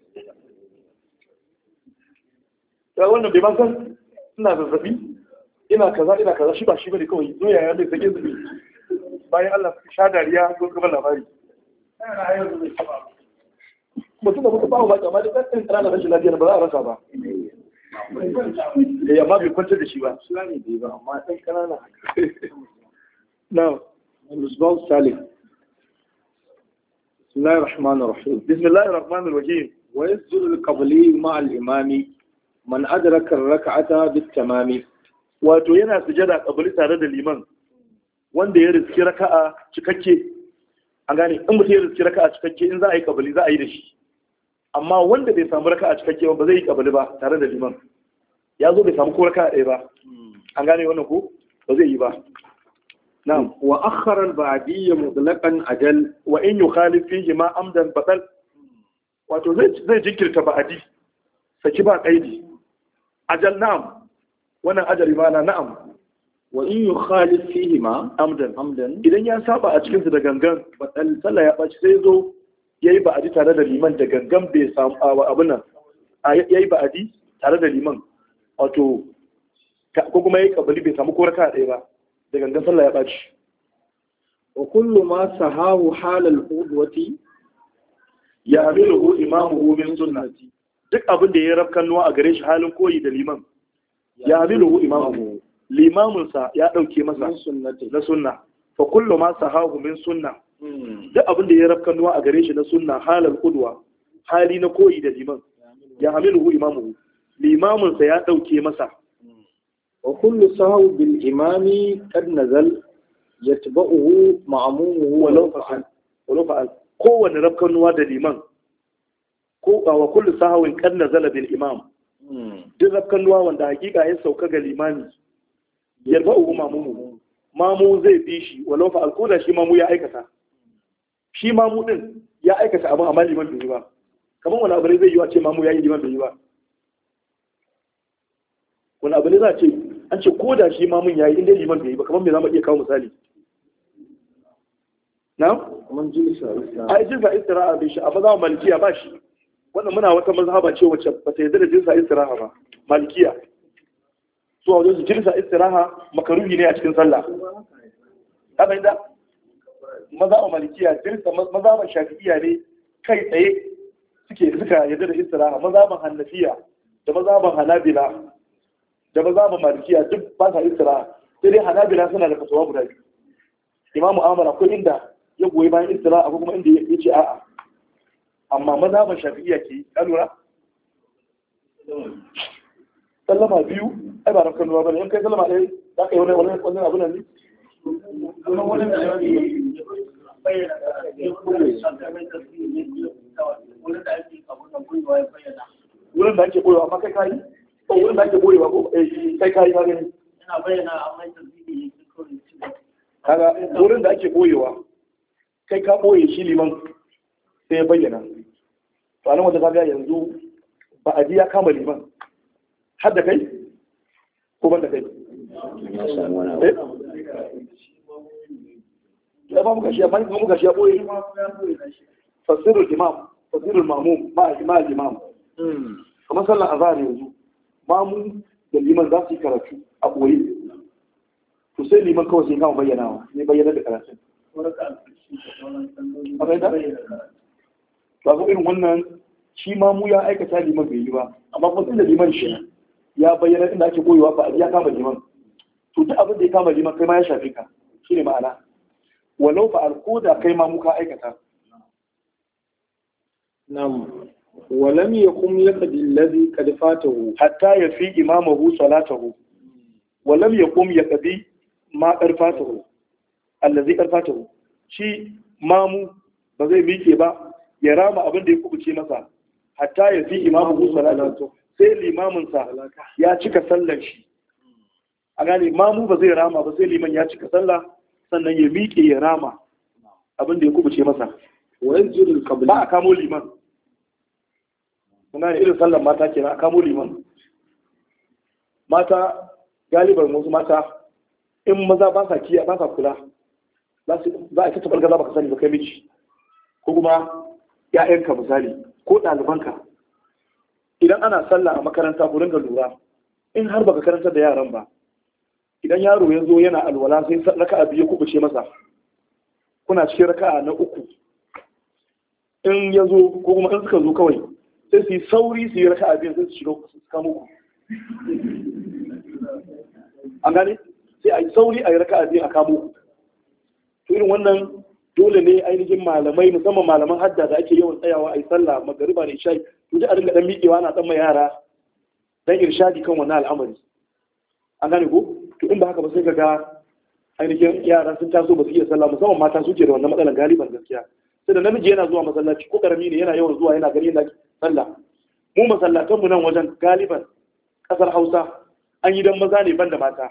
ya wannan bai ban san ina zazzabi ina kaza ina kaza shi ba shi bane kawai doya ya mai sake sake bayan Allah sha dariya ko kuma labari mutum da muka ba wa amma da ɗan tsara na rashin lafiyar ba za a rasa ba eh amma bai kwantar da shi ba sulani bai ba amma ɗan ƙanana na musbah salim bismillahir rahmanir rahim bismillahir rahmanir rahim wa yasjudu al-qabli ma'a al-imami man adraka ar-rak'ata bit-tamami wato yana sujada qabli tare da liman wanda ya riski raka'a cikakke an gane in mutum ya riski raka'a cikakke in za a yi kabali za a yi da shi amma wanda bai samu raka'a cikakke ba zai yi kabali ba tare da liman ya zo bai samu ko raka'a ɗaya ba an gane wannan ko ba zai yi ba na'am wa akhara al-ba'diyya mutlaqan ajal wa in yukhalif fihi ma amdan batal wato zai zai jinkirta ba'di saki ba kaidi ajal na'am wannan ajali ma na'am wa in yukhalif fihi ma amdan amdan idan ya saba a cikin su da gangan batal sallah ya baci sai zo yayi ba'adi tare da liman da gangan bai samu abin nan yayi ba'adi tare da liman wato ko kuma yayi kabali bai samu ko raka ɗaya ba da gangan sallah ya baci wa kullu ma sahahu halal qudwati ya amilu imamuhu min sunnati duk abin da ya rafkan nuwa a gare shi halin koyi da liman ya amilu imamuhu limaminsa ya ɗauke masa na sunna fa kullu ma sahahu min sunna duk abin da ya rafka nuwa a gare shi na sunna halal qudwa hali na koyi da liman ya hamiluhu imamuhu limaminsa ya ɗauke masa wa kullu sahahu bil imami qad nazal yatba'uhu ma'mumuhu walau fa'al walau fa'al kowanne rafka nuwa da liman ko wa kullu sahawin qad nazala bil imam duk rafka nuwa wanda hakika ya sauka ga limami yarba uku mamumu mamu zai bi shi walau fa alkoda shi mamu ya aikata shi mamu din ya aikata abin amma liman bai yi ba kamar wani abu ne zai yi wa ce mamu ya yi liman bai yi ba wani abu ne za a ce an ce ko da shi mamun ya yi inda liman bai yi ba kamar me za mu iya kawo misali na? kamar jinsa a yi jinsa istiraha bai shi a maza malikiya ba shi wannan muna wata mazhaba ce wacce ba ta yarda da jinsa istiraha ba malikiya su a wajen su jinsa istiraha makaruhi ne a cikin sallah haka inda mazhaban malikiya jinsa mazhaban shafi'iyya ne kai tsaye suke suka yarda da istiraha mazhaban hanafiya da mazhaban hanabila da mazhaban malikiya duk ba sa istiraha sai dai hanabila suna da fatawa guda biyu imamu amara akwai inda ya goyi bayan istiraha akwai kuma inda ya ce a'a amma mazhaban shafi'iyya ke ka lura sallama biyu ai ba rafkan ruwa bane in kai sallama ɗaya za ka yi wani wani wani abu nan ne wurin da ake boyewa amma kai kayi ko wurin da ake boyewa ko kai kayi ma gani kaga wurin da ake boyewa kai ka boye shi liman sai ya bayyana to anan wanda kaga yanzu ba a ji ya kama liman har da kai ko ban da kai ya ba muka shi amma kuma muka shi ya boye fasirul imam fasirul mamum ma ma imam kamar sallar azhar yanzu mamu da liman za su yi karatu a boye to sai liman kawai sai kama bayyanawa ne bayyana da karatun a bai da ba ko irin wannan shi mamu ya aikata liman bai yi ba amma kuma tun da liman shi ya bayyana inda ake koyewa ba ya kama liman to duk abin da ya kama liman kai ma ya shafe ka shine ma'ana walau fa alkoda kai ma muka aikata nam walam yakum yaqdi alladhi qad fatahu hatta yafi imamahu salatahu walam yakum yaqdi ma qad fatahu alladhi qad fatahu shi mamu ba zai miƙe ba ya rama abin da ya kubuce masa hatta yafi imamahu salatahu sai limaminsa ya cika sallar shi a gane mamu ba zai rama ba sai liman ya cika sallah sannan ya miƙe ya rama abin da ya kubuce masa wayan jirin kabli ba a kamo liman kuna ne irin sallan mata kenan a kamo liman mata galiban wasu mata in maza ba sa kiya ba sa kula za a ta tabar gaza baka sani ba kai miji ko kuma ya'yanka misali ko ɗalibanka idan ana sallah a makaranta ku dinga lura in har baka karanta da yaran ba idan yaro ya zo yana alwala sai raka'a biyu kubuce masa kuna cikin raka'a na uku in ya zo ko kuma in suka zo kawai sai su yi sauri su yi raka'a biyu sai su shiga su kamo ku an gane sai a yi sauri a yi raka'a biyu a kamo ku to irin wannan dole ne ainihin malamai musamman malaman hadda da ake yawan tsayawa a yi sallah magariba da isha'i to ji a dinga dan miƙewa ana dan yara dan irshadi kan wannan al'amari an gane ko to in ba haka ba sai ka ga ainihin yara sun taso ba su iya sallah musamman mata suke da wannan matsalan galiban gaskiya sai da namiji yana zuwa masallaci ko karami ne yana yawan zuwa yana gani yana sallah mu masallatan mu nan wajen galiban kasar Hausa an yi dan maza ne banda mata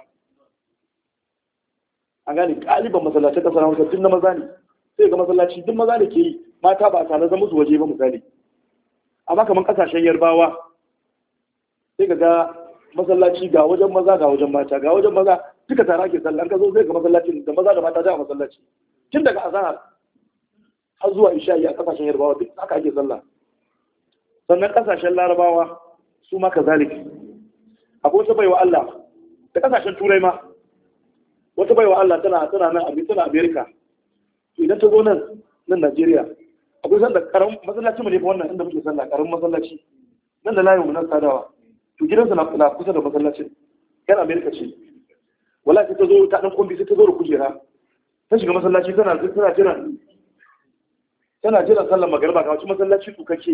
an gane galiban masallatan kasar Hausa tun na maza ne sai ga masallaci duk maza ne ke yi mata ba a tare da musu waje ba misali amma kamar kasashen Yarbawa sai ka ga masallaci ga wajen maza ga wajen mata ga wajen maza duka tare ake sallah an ka zo zai ga masallacin da maza da mata da masallaci tun daga azhar har zuwa isha'i a kasashen Yarbawa duk haka ake sallah sannan kasashen Larabawa su ma kazalik akwai wata baiwa Allah da kasashen Turai ma wata baiwa Allah tana tana nan a tana America idan ta zo nan nan Najeriya akwai sanda karamin masallaci mu ne fa wannan inda muke sallah karamin masallaci nan da layin mu nan sadawa to gidansa na kusa da masallacin yan America ce wallahi ta zo ta dan kombi sai ta zo da kujera ta shiga masallaci tana tana jira tana jira sallar magriba ga wacce masallaci tukake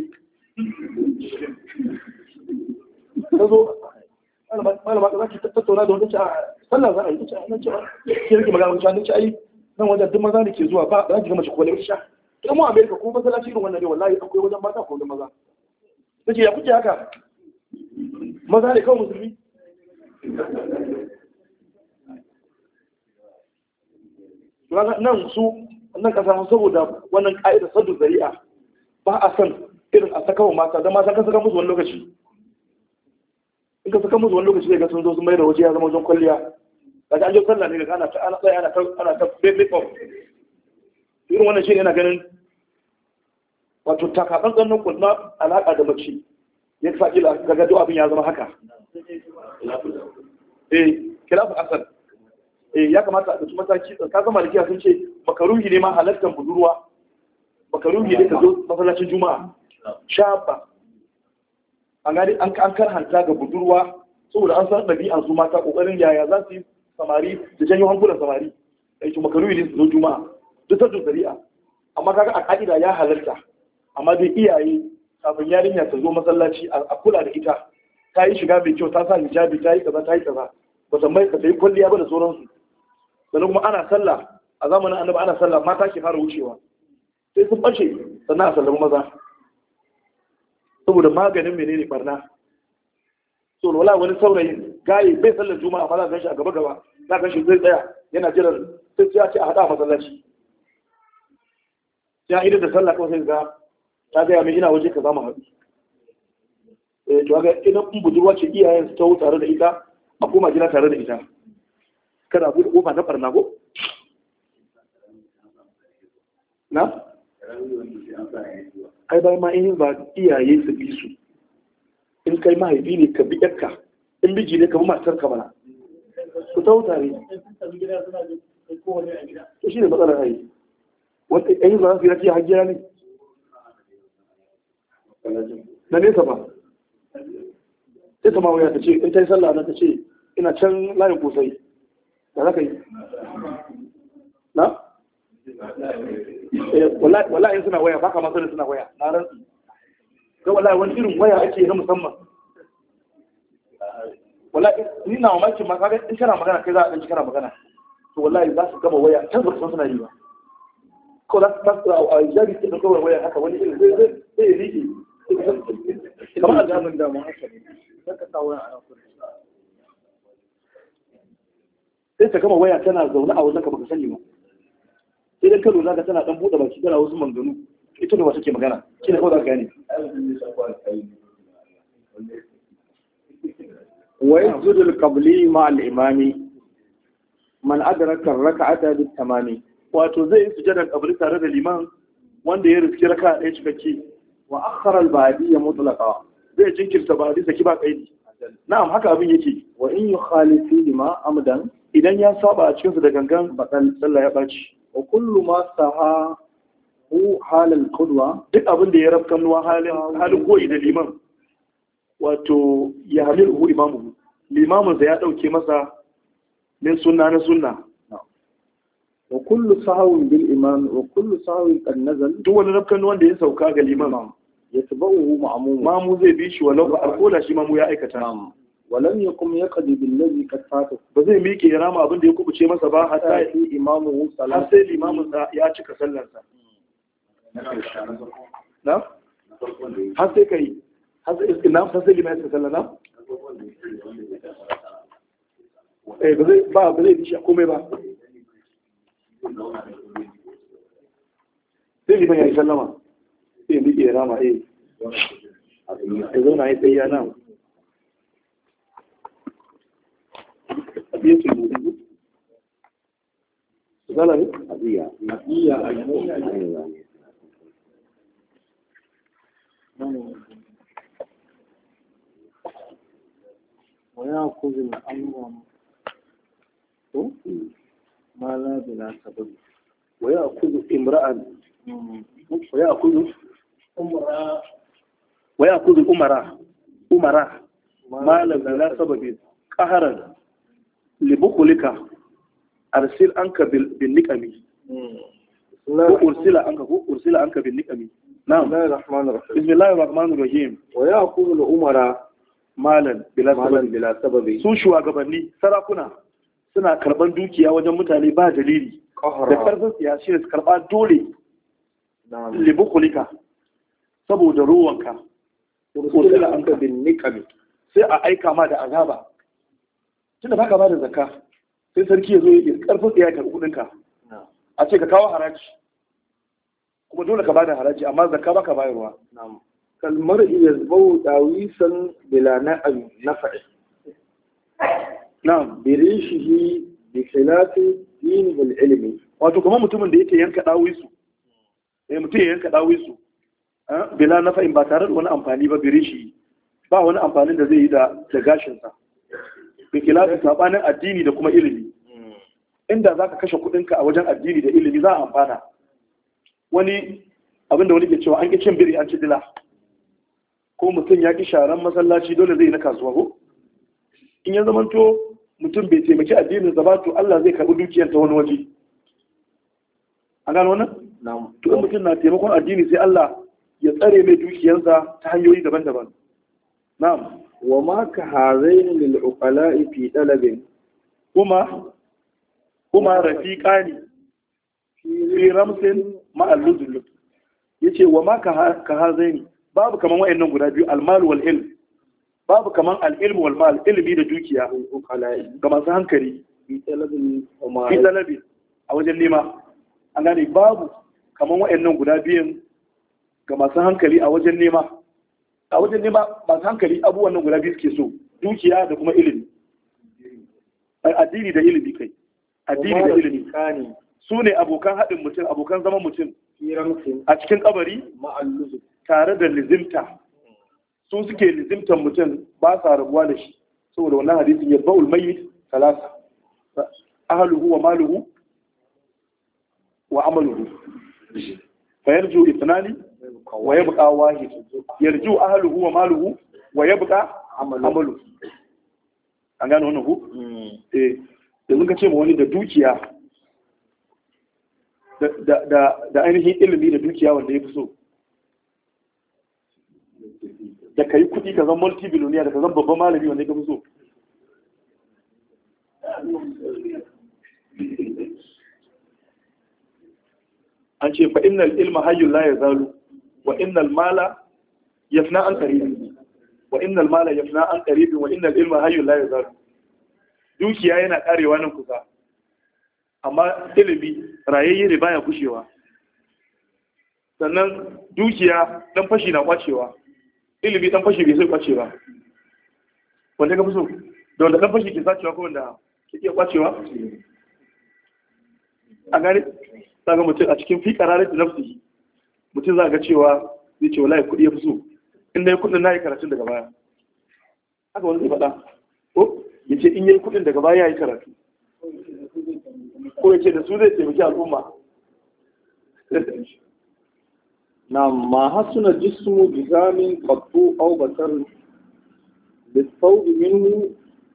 ta zo malama ka zaki tattauna da wanda ce sallah za a yi ta nan ce ke rike magana wacce ce ai nan wajen duk maza ne ke zuwa ba za ki ga mace ko da isha to mu America ko masallaci irin wannan ne wallahi akwai wajen mata ko wajen maza tace ya kuke haka maza ne kawai musulmi nan su nan kasa saboda wannan ka'idar saddu zari'a ba a san irin a sakawa mata don mata kan saka musu wani lokaci in ka saka musu wani lokaci zai ga sun zo sun mai da waje ya zama wajen kwalliya daga an je sallah ne ga ana ta ana tsaya ana ta ana ta make up irin wannan shi ne yana ganin wato takatsantsan nan kuma alaka da mace ya sa kila kaga duk abin ya zama haka eh khilafu asal eh ya kamata a ɗauki mataki ka ga malikiya sun ce makaruhi ne ma halartar budurwa makaruhi ne ka zo masallacin juma'a shaba an gani an an karhanta ga budurwa saboda an san ɗabi'an su mata kokarin yaya za su yi samari da janyo hankulan samari eh to makaruhi ne su zo juma'a duk ta zari'a amma kaga a ka'ida ya halarta amma dai iyaye kafin yarinya ta zo masallaci a kula da ita ta yi shiga mai kyau ta sa hijabi ta yi kaza ta yi kaza ba san mai ka ta yi kwalliya ba da sauransu sannan kuma ana sallah a zamanin annabi ana sallah mata ke fara wucewa sai sun bace sannan a sallama maza saboda maganin menene barna so wala wani saurayi gaye bai sallar juma'a amma za ka shi a gaba gaba za ka shi zai tsaya yana jiran sai ya ce a hada masallaci ya idan da sallah kawai sai ga ta gaya mai ina waje ka zama haɗu eh to ga idan kun budurwa ce iyayen su tawo tare da ita a koma gida tare da ita kada buɗe kofa na barna go na ai bai ma in ba iyaye su bi su in kai mahaifi ne ka bi yarka in biji ne ka bi matar ka bana ku tawo tare to shi ne matsalar ai wanda ai za su yi rafiya hajjiya ne na nesa ba sai ta mawaya ta ce in ta yi sallah na ta ce ina can layin kosai da za ka yi na? wallahi suna waya baka masu da suna waya na rantsu ga wallahi wani irin waya ake na musamman wallahi ni na mamakin ma kaga in kana magana kai za a ɗanci kana magana to wallahi za su gama waya can ba suna yi ba ko za su tasu a jari ke da kawai waya haka wani irin zai zai rike kamar a zamin damu haka ne sai ka sa wani ana kuma sai ta kama waya tana zaune a wajen ka baka sani ba, sai dan kalo zaka tana dan bude baki tana wasu manganu, ita da wata ke magana shi ne kawai za ka gane. wa yasjudu al-qabli ma al-imami man adraka ar-rak'ata bit-tamami. Wato zai yi sujadar qabli tare da liman wanda ya riski raka'a ɗaya cikakke. wa akhara al-ba'diyya mutlaqa. zai jinkirta ba'di saki ba kaidi. Na'am, haka abin yake. wa in yukhalifi ma amdan, idan ya saba a cikin su da gangan bakan sallah ya baci. wa kullu ma saha hu halal qudwa, duk abin da ya rafkan nuwa halin halin koyi da liman, wato ya halil hu imamu, limamin sa ya dauke masa min sunna na sunna. wa kullu sahwin bil imam wa kullu sahwin qad nazal, duk wani rafkan nuwan da ya sauka ga liman yatba'uhu ma'mum, mamu zai bi shi walau ba alkola shi mamu ya aikata. wa lam yakum yaqdi bil ladhi qad fata, ba zai miƙe ya rama abin da ya kubuce masa ba hatta hatta imamu har salat. sai limamin sa ya cika sallarsa. na har sai kai har sai na har sai limamin sa sallar na eh ba zai ba ba zai bi shi komai ba, sai liman ya yi sallama sai miƙe ya rama eh ya zauna ya tsaye nan a biye su yi zala ne? Abiya. Abiya a yi. Waya kuzin amurwa ko? Ma la bila sabab. Waya kuzu imra'an. Waya kuzu Umra. Waya kuzu umara. Umara. Ma la bila sababin. Qaharan. Libukulika. Arsil anka bin niqami. Ko ursila anka ko ursila anka bin niqami. Na'am. Bismillahir rahmanir rahim. Wa yaqulu umara malan bila malan sababi. bila sababi. Su shugabanni sarakuna suna karban dukiya wajen mutane ba dalili. Da karfin siya shi ne su karba dole. Na'am. Libukulika. Saboda ruwanka. Ursila anka bin niqami. Sai a aika ma da azaba. Tunda baka ba da zakka. Sai sarki ya zo ya karfin siya ka kudinka. A ce ka kawo haraji. Kuma dole ka bada haraji amma zakka baka bayarwa. Na'am. Kalmar yazbau dawisan bila na'am nafa'i. Na'am. Birishihi bi khilafi dini wal ilmi. Wato kuma mutumin da yake yanka dawisu. Eh mutum ya yanka dawisu. Eh bila nafa'in ba tare da wani amfani ba birishi. Ba wani amfanin da zai yi da da gashin sa. Bi khilafi sabanin addini da kuma ilimi. Inda zaka kashe kudinka a wajen addini da ilimi za a amfana. Wani abinda wani ke cewa an ƙi cin biri an ci dila, ko mutum ya ƙi sharan masallaci dole zai na kasuwa ko in ya zamanto mutum bai taimaki addinin sa ba to Allah zai karɓi dukiyar ta wani waje. An gano wannan? Na'am. To in mutum na taimakon addini sai Allah ya tsare mai dukiyarsa ta hanyoyi daban-daban. Na'am. Wa ma ka hazaini lil uqala'i fi talabin. Kuma kuma rafiqani fi ramsin ma'alluzul yace wa ma ka hazaini babu kaman wayannan guda biyu almal wal ilm, babu kaman al ilm wal mal, ilmi da dukiya ga masu hankali fi talabin wa fi talabi a wajen nema. An gane babu kaman wayannan guda biyun ga masu hankali a wajen nema. A wajen nema masu hankali abubuwan nan guda biyu suke so, dukiya da kuma ilimi, addini da ilimi kai addini da ilimi su ne abokan haɗin mutum, abokan zaman mutum a cikin kabari tare da lizimta. Su suke lizimtan mutum ba sa rabuwa da shi, saboda wannan hadisin ya ba'ul mayyit talasa ahluhu wa maluhu wa amaluhu fa yarju ithnani wa yabqa wahid. Yarju ahluhu wa maluhu wa yabqa amaluhu. An gano wannan ku eh yanzu ka ce ma wani da dukiya da ainihin ilimi da dukiya wanda ya fi so, da ka yi kudi ka zan multi-billionaire da ka zan babban malami wanda ya fi so. An ce fa innal ilma hayyun la yazalu wa innal mala yafna an qarib wa innal mala yafna an qarib wa innal ilma hayyun la yazalu. dukiya yana karewa nan kusa amma ilimi rayayye ne baya gushewa. Sannan dukiya dan fashi na kwacewa, ilimi dan fashi bai sai kwacewa. Wanda ka fi so da wanda dan fashi ke sacewa ko wanda ke iya kwacewa? A gane zaga mutum a cikin fi kararar nafsi mutum za ga cewa zai ce wallahi kuɗi ya fi so, in yi kuɗin na yi karatun daga baya. Haka wani zai faɗa ko ya ce in yi kuɗin daga baya ya yi karatu, ko ya ce da su zai taimaki al'umma. na ma hasuna jismu bizamin qattu aw basar bisawd minhu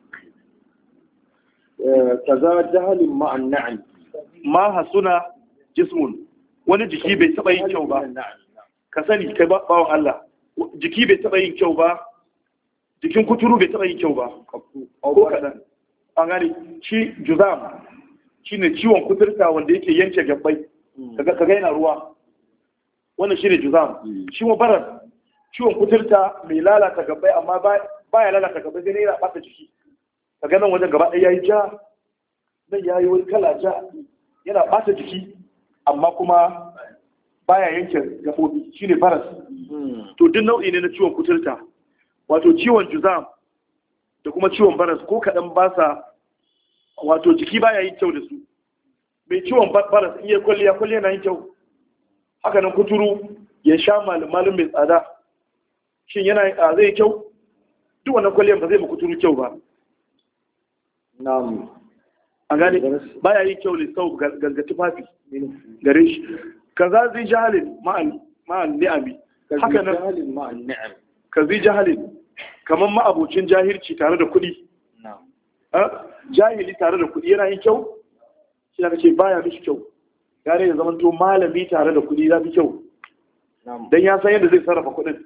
kaza jahalin ma an-na'am. Ma hasuna jismun, wani jiki bai taba yin kyau ba, ka sani kai bawan Allah, jiki bai taba yin kyau ba, jikin kuturu bai taba yin kyau ba ko kadan. An gane shi juzam shine ciwon kuturta wanda yake yanke gabbai, kaga kaga yana ruwa, wannan shine juzam. Shi mu barar ciwon kuturta mai lalata gabbai, amma baya lalata gabbai sai yana bata jiki, kaga nan wajen gaba ɗaya yayi ja, nan yayi wani kala ja, yana bata jiki amma kuma baya yanke gabobi, shine baras. To duk nau'i ne na ciwon kuturta, wato ciwon juzam da kuma ciwon baras ko kaɗan ba sa, wato jiki baya yin kyau da su. Mai ciwon baras in yi kwalliya kwalliya na yin kyau, haka nan kuturu ya sha malin mai tsada, shin yana a zai kyau? Duk wannan kwalliyan ba zai ma kuturu kyau ba. Na'am. A gane baya yin kyau ne sau ganga tufafi gare shi. Kaza zai jahalin ma'an ni'ami, haka nan ka zai jahalin kamar ma'abocin jahilci tare da kuɗi. Jahili tare da kuɗi yana yin kyau? Shi na ce baya mishi kyau. Gane ya zama to malami tare da kuɗi ya fi kyau, don ya san yadda zai sarrafa kuɗin.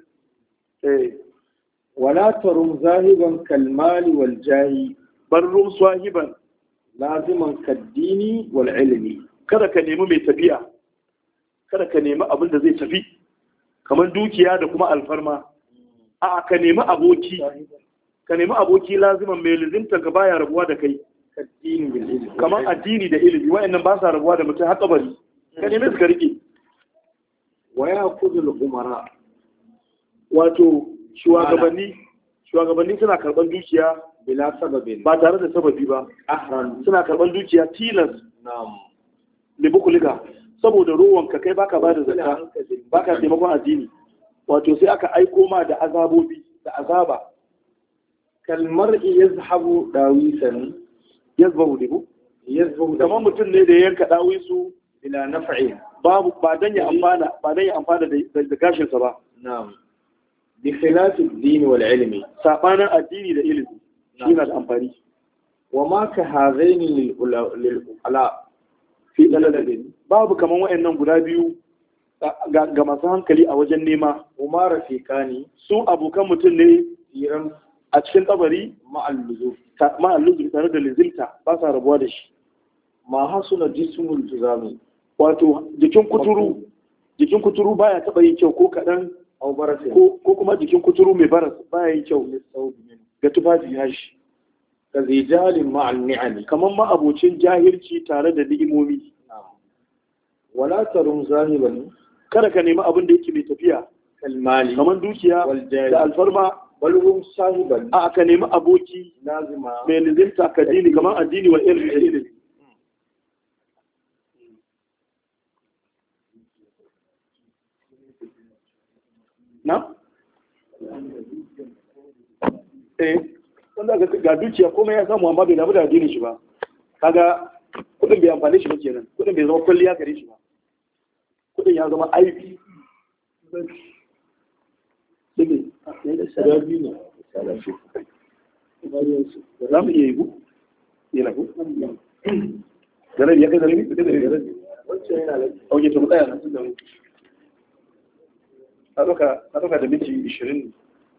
Wala tarum zahiban kalmali wal jahi, barrum swahiban laziman kaddini wal ilmi. Kada ka nemi mai tafiya, kada ka nemi abin da zai tafi kamar dukiya da kuma alfarma. A ka nemi aboki, ka nemi aboki laziman mai lizimta ka baya rabuwa da kai, kamar addini da ilimi, wa'annan ba sa rabuwa da mutum har kabari, ka nemi su ka rike. Wa ya kudul umara, wato shugabanni shugabanni suna karban dukiya bila sababin, ba tare da sababi ba. ahran, suna karban dukiya tilas. na'am, libukulika, saboda ruwanka kai baka ba da zakka, baka taimakon addini, wato sai aka aiko ma da azabobi da azaba. kalmar'i yazhabu dawisan, yazbahu libu yazhabu kamar mutum ne da ya yanka dawisu bila naf'in, babu ba dan ya amfana ba dan ya amfana da da gashin sa ba. na'am, bi khilafi ad-din wal ilmi, sabanin addini da ilimi shi na da amfani. wa ma ka hazaini lil ula fi dalalin, babu kaman wayannan guda biyu ga masu hankali a wajen nema. umara fiqani, su abokan mutum ne yiran a cikin kabari ma'al luzuf, ma'al luzuf tare da lizilta, ba sa rabuwa da shi. ma hasuna jismul juzami, wato jikin kuturu jikin kuturu baya taba yin kyau ko kadan, aw barasin, ko ko kuma jikin kuturu mai baras baya yin kyau ga tufafi yashi. ka zijalin ma'al ni'ami, kamar ma abocin jahilci tare da ni'imomi. wala tarum zahiban, kada ka nemi abin da yake mai tafiya kalmali kamar dukiya da alfarma, balhum sahiban, a ka nemi aboki lazima mai nizimta ka dini kamar addini wa ilmi da ilimi. na? eh wanda ga dukiya komai ya samu amma bai damu da addinin shi ba, kaga kudin bai amfani shi ba kenan, kudin bai zama kwalliya gare shi ba, kudin ya zama aibi. za mu iya yi ku? yana ku? da rabi ya kai da rabi? da rabi ok to mu tsaya nan da na ɗauka da minti ishirin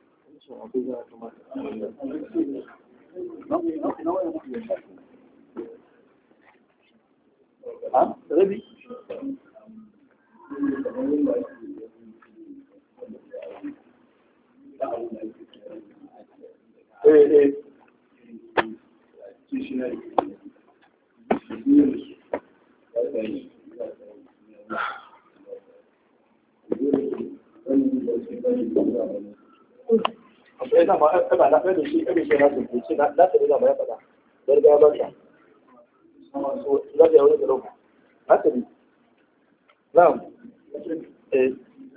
ha? da rabi? eh eh akwai dama ba na da shi kare shi na su ce na ta da mai fada dar ga ba ta so za ta yi da roƙo na ta bi na'am eh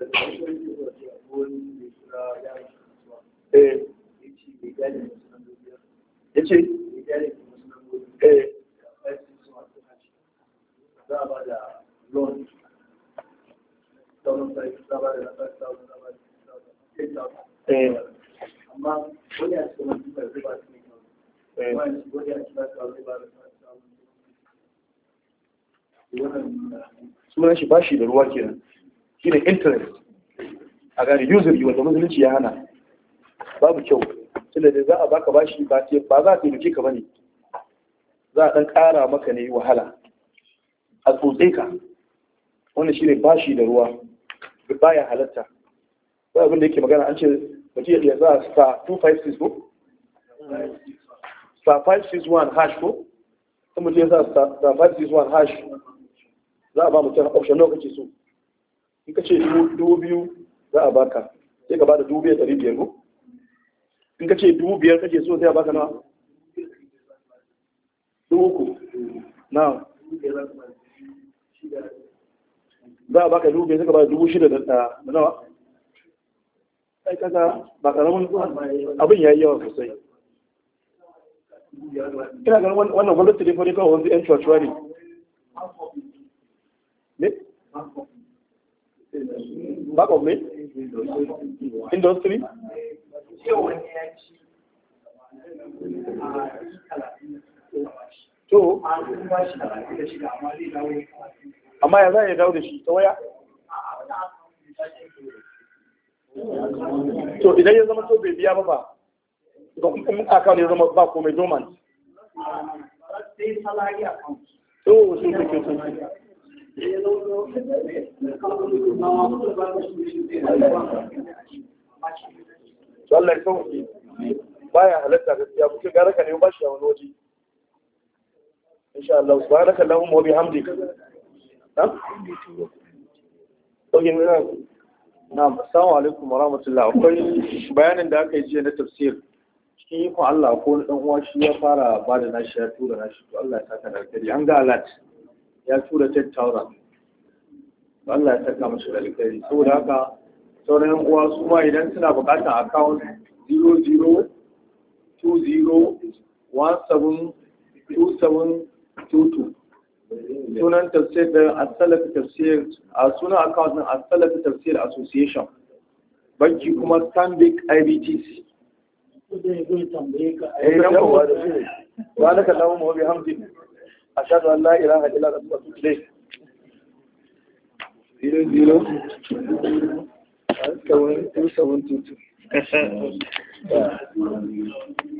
eh yace eh za a ba da loan eh amma wani a cikin wani ba zai ba su ne wani wani a cikin wani ba sunan shi bashi da ruwa kenan shi ne interest a gane usury wanda musulunci ya hana babu kyau tunda da za a baka bashi ba ba za a taimake ka bane za a dan ƙara maka ne wahala a tsotse ka wannan shi ne bashi da ruwa baya halatta ba abin da yake magana an ce mutum ya za a star two five six ko star five six one hash ko kuma mutum ya sa star five six one hash za a ba mutum option nawa kake so in ka ce dubu biyu za a baka sai ka ba da dubu biyar ɗari biyar ko in ka ce dubu biyar kake so sai a baka nawa dubu uku na za a baka dubu biyar sai ka ba da dubu shida da nawa ai kaga ba karamin abin ya yi yawa sosai ina ganin wannan gwamnati ne fari kawai wanzu yan cuwa ne ne? back of me? industry? to amma ya za ya dawo da shi ta waya? to idan ya zama to bai biya ba ba in aka ne zama ba komai dormant to shi ke ke to Allah ya sauke baya halatta gaskiya kuke gara ka ne ba shi a wani waje insha Allah subhanaka allahumma wa bihamdika ha okay na'am assalamu alaikum wa rahmatullah akwai bayanin da aka yi jiya na tafsir cikin ikon Allah ko wani dan uwa shi ya fara ba da nashi ya tura nashi to Allah ya saka da alkhairi an ga alert ya tura ten thousand to Allah ya saka mashi da alkhairi saboda haka sauran yan uwa su ma idan suna bukatar account zero zero two zero one seven two seven two two sunan tafsir da as-salafi tafsir a sunan account din as-salafi tafsir association banki kuma Stanbic I B T C eh nan ba da shi wa laka Allahu wa bihamdi ashhadu an la ilaha illa anta astaghfiruka wa atubu ilayk zero zero two seven two two